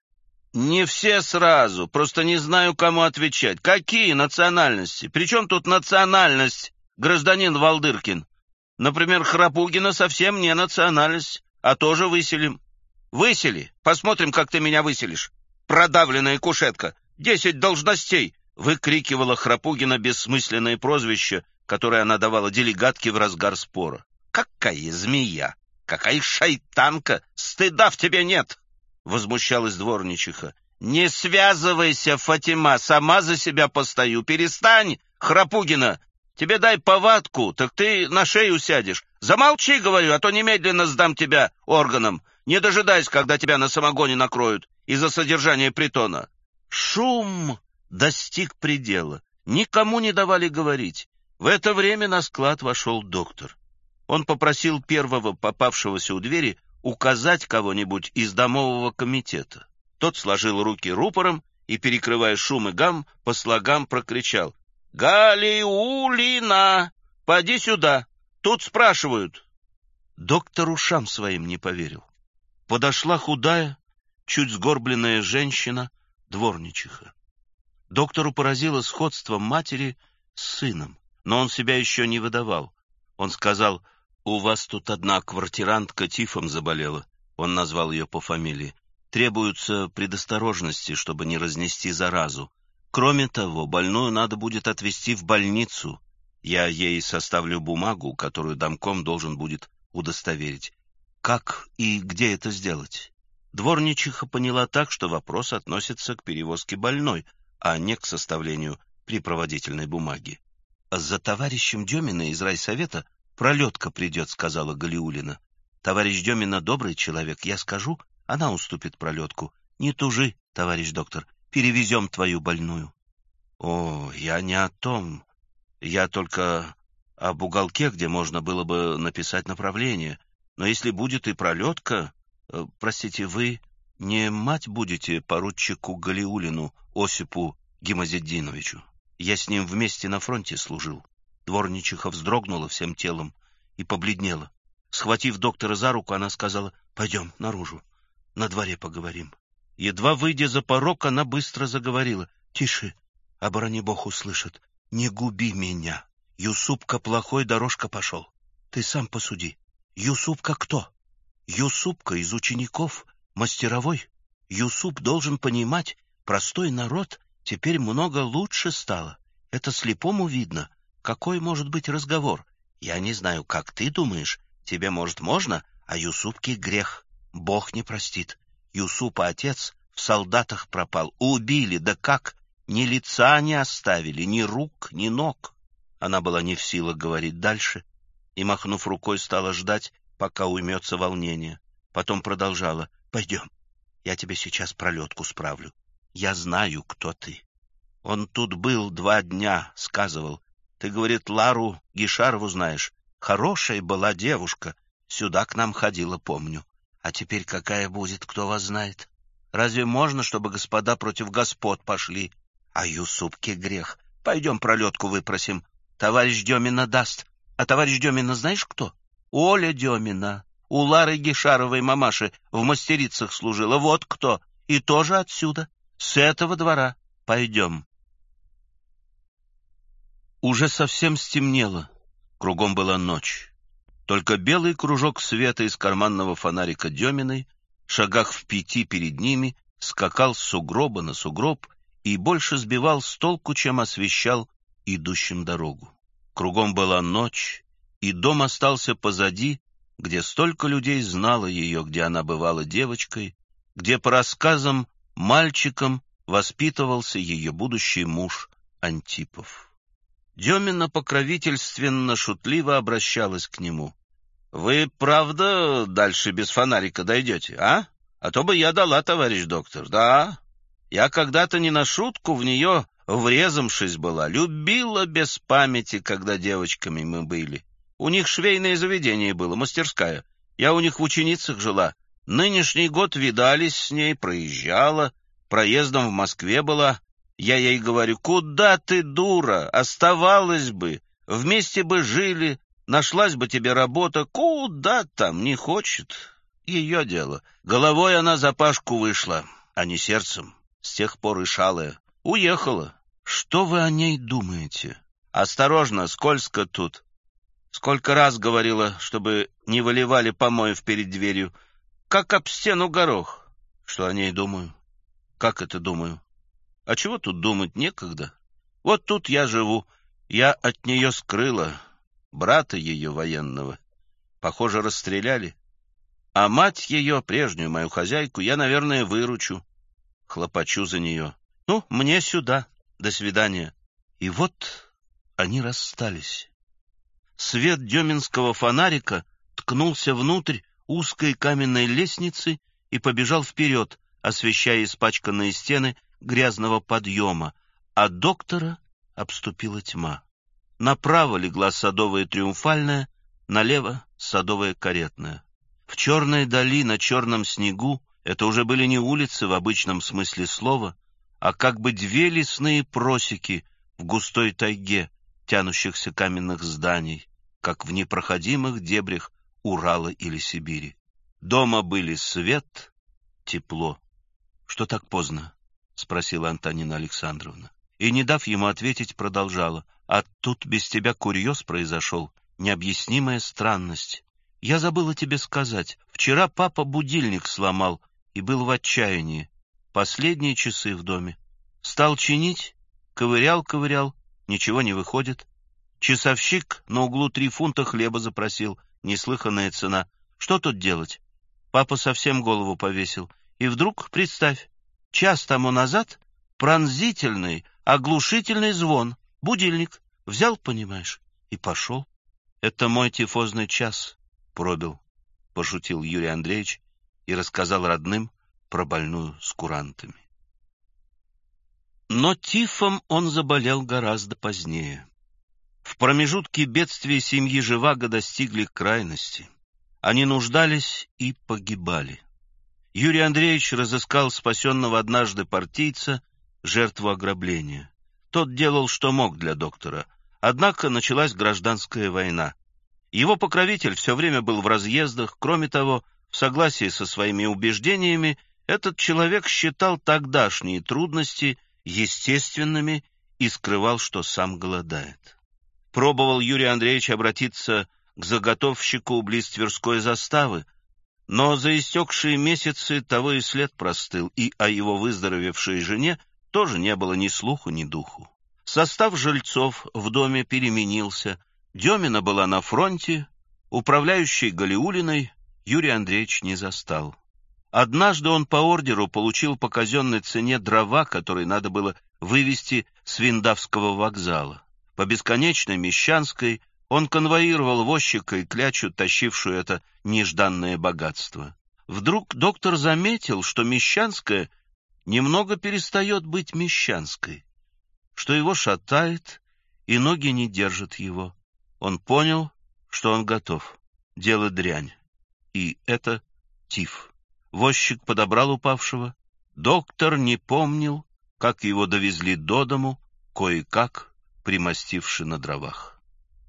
Не все сразу, просто не знаю, кому отвечать. Какие национальности? Причем тут национальность, гражданин Валдыркин? Например, Храпугина совсем не национальность, а тоже выселим. Высели. Посмотрим, как ты меня выселишь. Продавленная кушетка. Десять должностей. Выкрикивала Храпугина бессмысленное прозвище, которое она давала делегатке в разгар спора. Какая змея! Какая шайтанка! Стыда в тебе нет! Возмущалась дворничиха. Не связывайся, Фатима, сама за себя постою. Перестань, Храпугина. Тебе дай повадку, так ты на шею сядешь. Замолчи, говорю, а то немедленно сдам тебя органам, не дожидаясь, когда тебя на самогоне накроют из-за содержания притона. Шум достиг предела. Никому не давали говорить. В это время на склад вошел доктор. Он попросил первого попавшегося у двери указать кого-нибудь из домового комитета. Тот сложил руки рупором и, перекрывая шум и гам, по слогам прокричал: «Галиулина! Поди сюда! Тут спрашивают!» Доктор ушам своим не поверил. Подошла худая, чуть сгорбленная женщина, дворничиха. Доктору поразило сходство матери с сыном, но он себя еще не выдавал. Он сказал: «У вас тут одна квартирантка тифом заболела». Он назвал ее по фамилии. «Требуются предосторожности, чтобы не разнести заразу. Кроме того, больную надо будет отвезти в больницу. Я ей составлю бумагу, которую домком должен будет удостоверить. Как и где это сделать?» Дворничиха поняла так, что вопрос относится к перевозке больной, а не к составлению припроводительной бумаги. «За товарищем Демина из райсовета пролетка придет», — сказала Галиулина. «Товарищ Демина добрый человек, я скажу, она уступит пролетку. Не тужи, товарищ доктор, перевезем твою больную». «О, я не о том. Я только об уголке, где можно было бы написать направление. Но если будет и пролетка... Э, простите, вы не мать будете поручику Галиулину Осипу Гимазетдиновичу? Я с ним вместе на фронте служил». Дворничиха вздрогнула всем телом и побледнела. Схватив доктора за руку, она сказала: «Пойдем наружу, на дворе поговорим». Едва выйдя за порог, она быстро заговорила: «Тише, оборони Бог услышит, не губи меня. Юсупка плохой, дорожка пошел. Ты сам посуди. Юсупка кто? Юсупка из учеников мастеровой. Юсуп должен понимать, простой народ теперь много лучше стало. Это слепому видно. Какой может быть разговор? Я не знаю, как ты думаешь. Тебе, может, можно, а Юсупке грех. Бог не простит. Юсупа отец в солдатах пропал. Убили, да как? Ни лица не оставили, ни рук, ни ног». Она была не в силах говорить дальше и, махнув рукой, стала ждать, пока уймется волнение. Потом продолжала: «Пойдем, я тебе сейчас пролетку справлю. Я знаю, кто ты. Он тут был два дня, сказывал. Ты, говорит, Лару Гишарову знаешь. Хорошая была девушка. Сюда к нам ходила, помню. А теперь какая будет, кто вас знает? Разве можно, чтобы господа против господ пошли? А Юсупке грех. Пойдем пролетку выпросим. Товарищ Демина даст. А товарищ Демина знаешь кто? Оля Демина. У Лары Гишаровой мамаши в мастерицах служила. Вот кто. И тоже отсюда, с этого двора. Пойдем». Уже совсем стемнело. Кругом была ночь. Только белый кружок света из карманного фонарика Деминой, шагах в пяти перед ними, скакал с сугроба на сугроб и больше сбивал с толку, чем освещал идущим дорогу. Кругом была ночь, и дом остался позади, где столько людей знало ее, где она бывала девочкой, где, по рассказам, мальчиком воспитывался ее будущий муж Антипов. Демина покровительственно-шутливо обращалась к нему: «Вы, правда, дальше без фонарика дойдете, а? А то бы я дала, товарищ доктор. Да, я когда-то не на шутку в нее врезавшись была. Любила без памяти, когда девочками мы были. У них швейное заведение было, мастерская. Я у них в ученицах жила. Нынешний год видались с ней, проезжала, проездом в Москве была. Я ей говорю: куда ты, дура, оставалась бы, вместе бы жили, нашлась бы тебе работа. Куда там, не хочет. Ее дело. Головой она за Пашку вышла. а не сердцем. С тех пор и шалая. Уехала. Что вы о ней думаете? Осторожно, скользко тут. Сколько раз говорила, чтобы не выливали помоев перед дверью. Как об стену горох. Что о ней думаю? Как это думаю? А чего тут думать, некогда. Вот тут я живу. Я от нее скрыла брата ее военного. Похоже, расстреляли. А мать ее, прежнюю мою хозяйку, я, наверное, выручу. Хлопочу за нее. Ну, мне сюда. До свидания. И вот они расстались. Свет деминского фонарика ткнулся внутрь узкой каменной лестницы и побежал вперед, освещая испачканные стены грязного подъема, а доктора обступила тьма. Направо легла садовая триумфальная, налево садовая каретная. В черной дали на черном снегу это уже были не улицы в обычном смысле слова, а как бы две лесные просеки в густой тайге тянущихся каменных зданий, как в непроходимых дебрях Урала или Сибири. Дома были свет, тепло. — Что так поздно? — спросила Антонина Александровна. И, не дав ему ответить, продолжала. — А тут без тебя курьез произошел, необъяснимая странность. Я забыла тебе сказать. Вчера папа будильник сломал и был в отчаянии. Последние часы в доме. Стал чинить, ковырял-ковырял, ничего не выходит. Часовщик на углу три фунта хлеба запросил, неслыханная цена. Что тут делать? Папа совсем голову повесил. И вдруг, представь, час тому назад пронзительный, оглушительный звон. Будильник. Взял, понимаешь, и пошел. Это мой тифозный час пробил, пошутил Юрий Андреевич и рассказал родным про больную с курантами. Но тифом он заболел гораздо позднее. В промежутке бедствия семьи Живаго достигли крайности. Они нуждались и погибали. Юрий Андреевич разыскал спасенного однажды партийца, жертву ограбления. Тот делал, что мог для доктора. Однако началась гражданская война. Его покровитель все время был в разъездах. Кроме того, в согласии со своими убеждениями, этот человек считал тогдашние трудности естественными и скрывал, что сам голодает. Пробовал Юрий Андреевич обратиться к заготовщику близ Тверской заставы, но за истекшие месяцы того и след простыл, и о его выздоровевшей жене тоже не было ни слуху, ни духу. Состав жильцов в доме переменился. Демина была на фронте, управляющей Галиулиной Юрий Андреевич не застал. Однажды он по ордеру получил по казенной цене дрова, которые надо было вывести с Виндавского вокзала. По бесконечной Мещанской он конвоировал возчика и клячу, тащившую это нежданное богатство. Вдруг доктор заметил, что Мещанская немного перестает быть Мещанской, что его шатает, и ноги не держат его. Он понял, что он готов. Дело дрянь. И это тиф. Возчик подобрал упавшего. Доктор не помнил, как его довезли до дому, кое-как примостивши на дровах.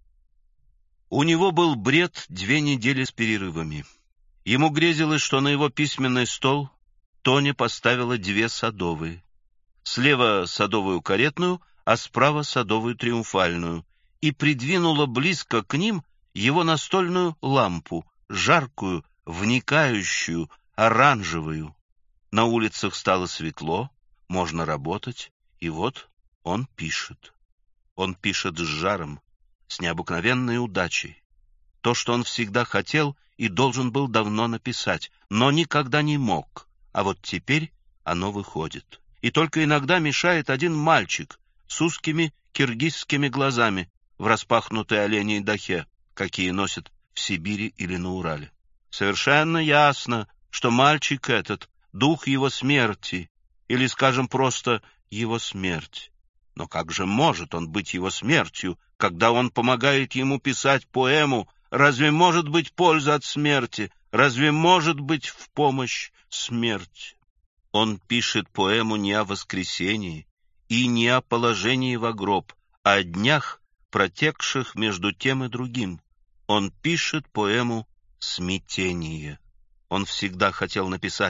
У него был бред две недели с перерывами. Ему грезилось, что на его письменный стол Тоня поставила две садовые. Слева садовую каретную, а справа садовую триумфальную, и придвинула близко к ним его настольную лампу, жаркую, вникающую, оранжевую. На улицах стало светло, можно работать, и вот он пишет. Он пишет с жаром, с необыкновенной удачей. То, что он всегда хотел и должен был давно написать, но никогда не мог, а вот теперь оно выходит. И только иногда мешает один мальчик с узкими киргизскими глазами в распахнутой оленей дахе, какие носят в Сибири или на Урале. Совершенно ясно, что мальчик этот — дух его смерти, или, скажем просто, его смерть. Но как же может он быть его смертью, когда он помогает ему писать поэму? Разве может быть польза от смерти? Разве может быть в помощь смерть? Он пишет поэму не о воскресении и не о положении во гроб, а о днях, протекших между тем и другим. Он пишет поэму «Смятение». Он всегда хотел написать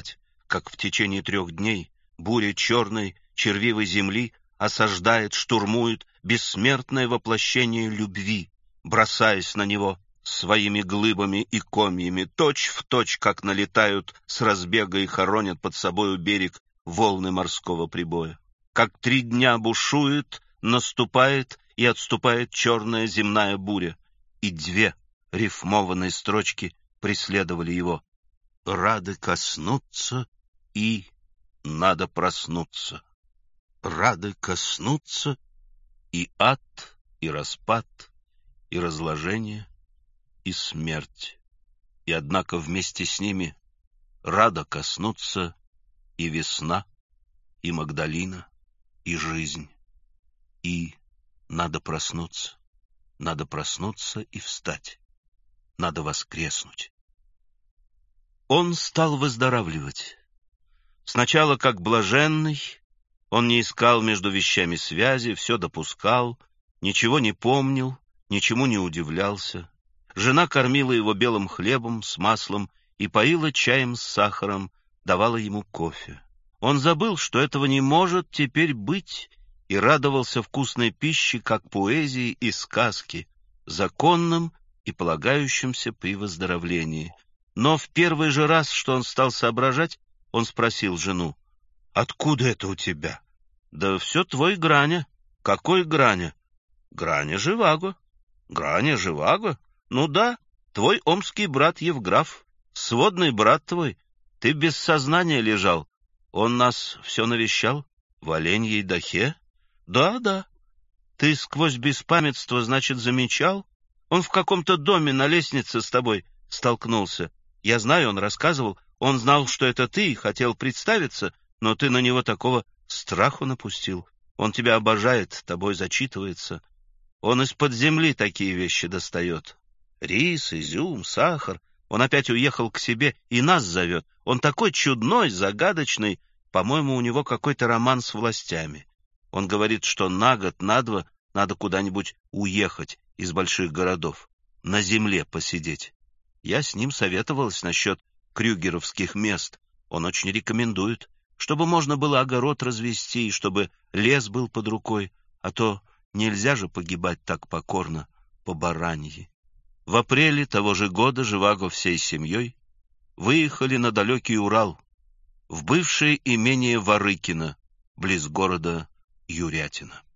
как в течение трех дней буря черной, червивой земли осаждает, штурмует бессмертное воплощение любви, бросаясь на него своими глыбами и комьями, точь в точь, как налетают с разбега и хоронят под собою берег волны морского прибоя. Как три дня бушует, наступает и отступает черная земная буря, и две рифмованные строчки преследовали его. Рады коснуться и надо проснуться. Рады коснуться и ад, и распад, и разложение, и смерть. И однако вместе с ними рада коснуться и весна, и Магдалина, и жизнь. И надо проснуться, надо проснуться и встать, надо воскреснуть. Он стал выздоравливать. Сначала как блаженный, он не искал между вещами связи, все допускал, ничего не помнил, ничему не удивлялся. Жена кормила его белым хлебом с маслом и поила чаем с сахаром, давала ему кофе. Он забыл, что этого не может теперь быть, и радовался вкусной пище, как поэзии и сказки, законным и полагающимся при выздоровлении. Но в первый же раз, что он стал соображать, он спросил жену: «Откуда это у тебя?» «Да все твой Граня». «Какой Граня?» «Граня Живаго». «Граня Живаго? Ну да, твой омский брат Евграф, сводный брат твой. Ты без сознания лежал. Он нас все навещал в Оленьей дахе». «Да, да. Ты сквозь беспамятство, значит, замечал? Он в каком-то доме на лестнице с тобой столкнулся. Я знаю, он рассказывал. Он знал, что это ты, хотел представиться, но ты на него такого страху напустил. Он тебя обожает, тобой зачитывается. Он из-под земли такие вещи достает. Рис, изюм, сахар. Он опять уехал к себе и нас зовет. Он такой чудной, загадочный. По-моему, у него какой-то роман с властями. Он говорит, что на год, на два надо куда-нибудь уехать из больших городов, на земле посидеть. Я с ним советовалась насчет крюгеровских мест. Он очень рекомендует, чтобы можно было огород развести, и чтобы лес был под рукой, а то нельзя же погибать так покорно, по бараньи. В апреле того же года Живаго всей семьей выехали на далекий Урал, в бывшее имение Ворыкино, близ города Юрятино.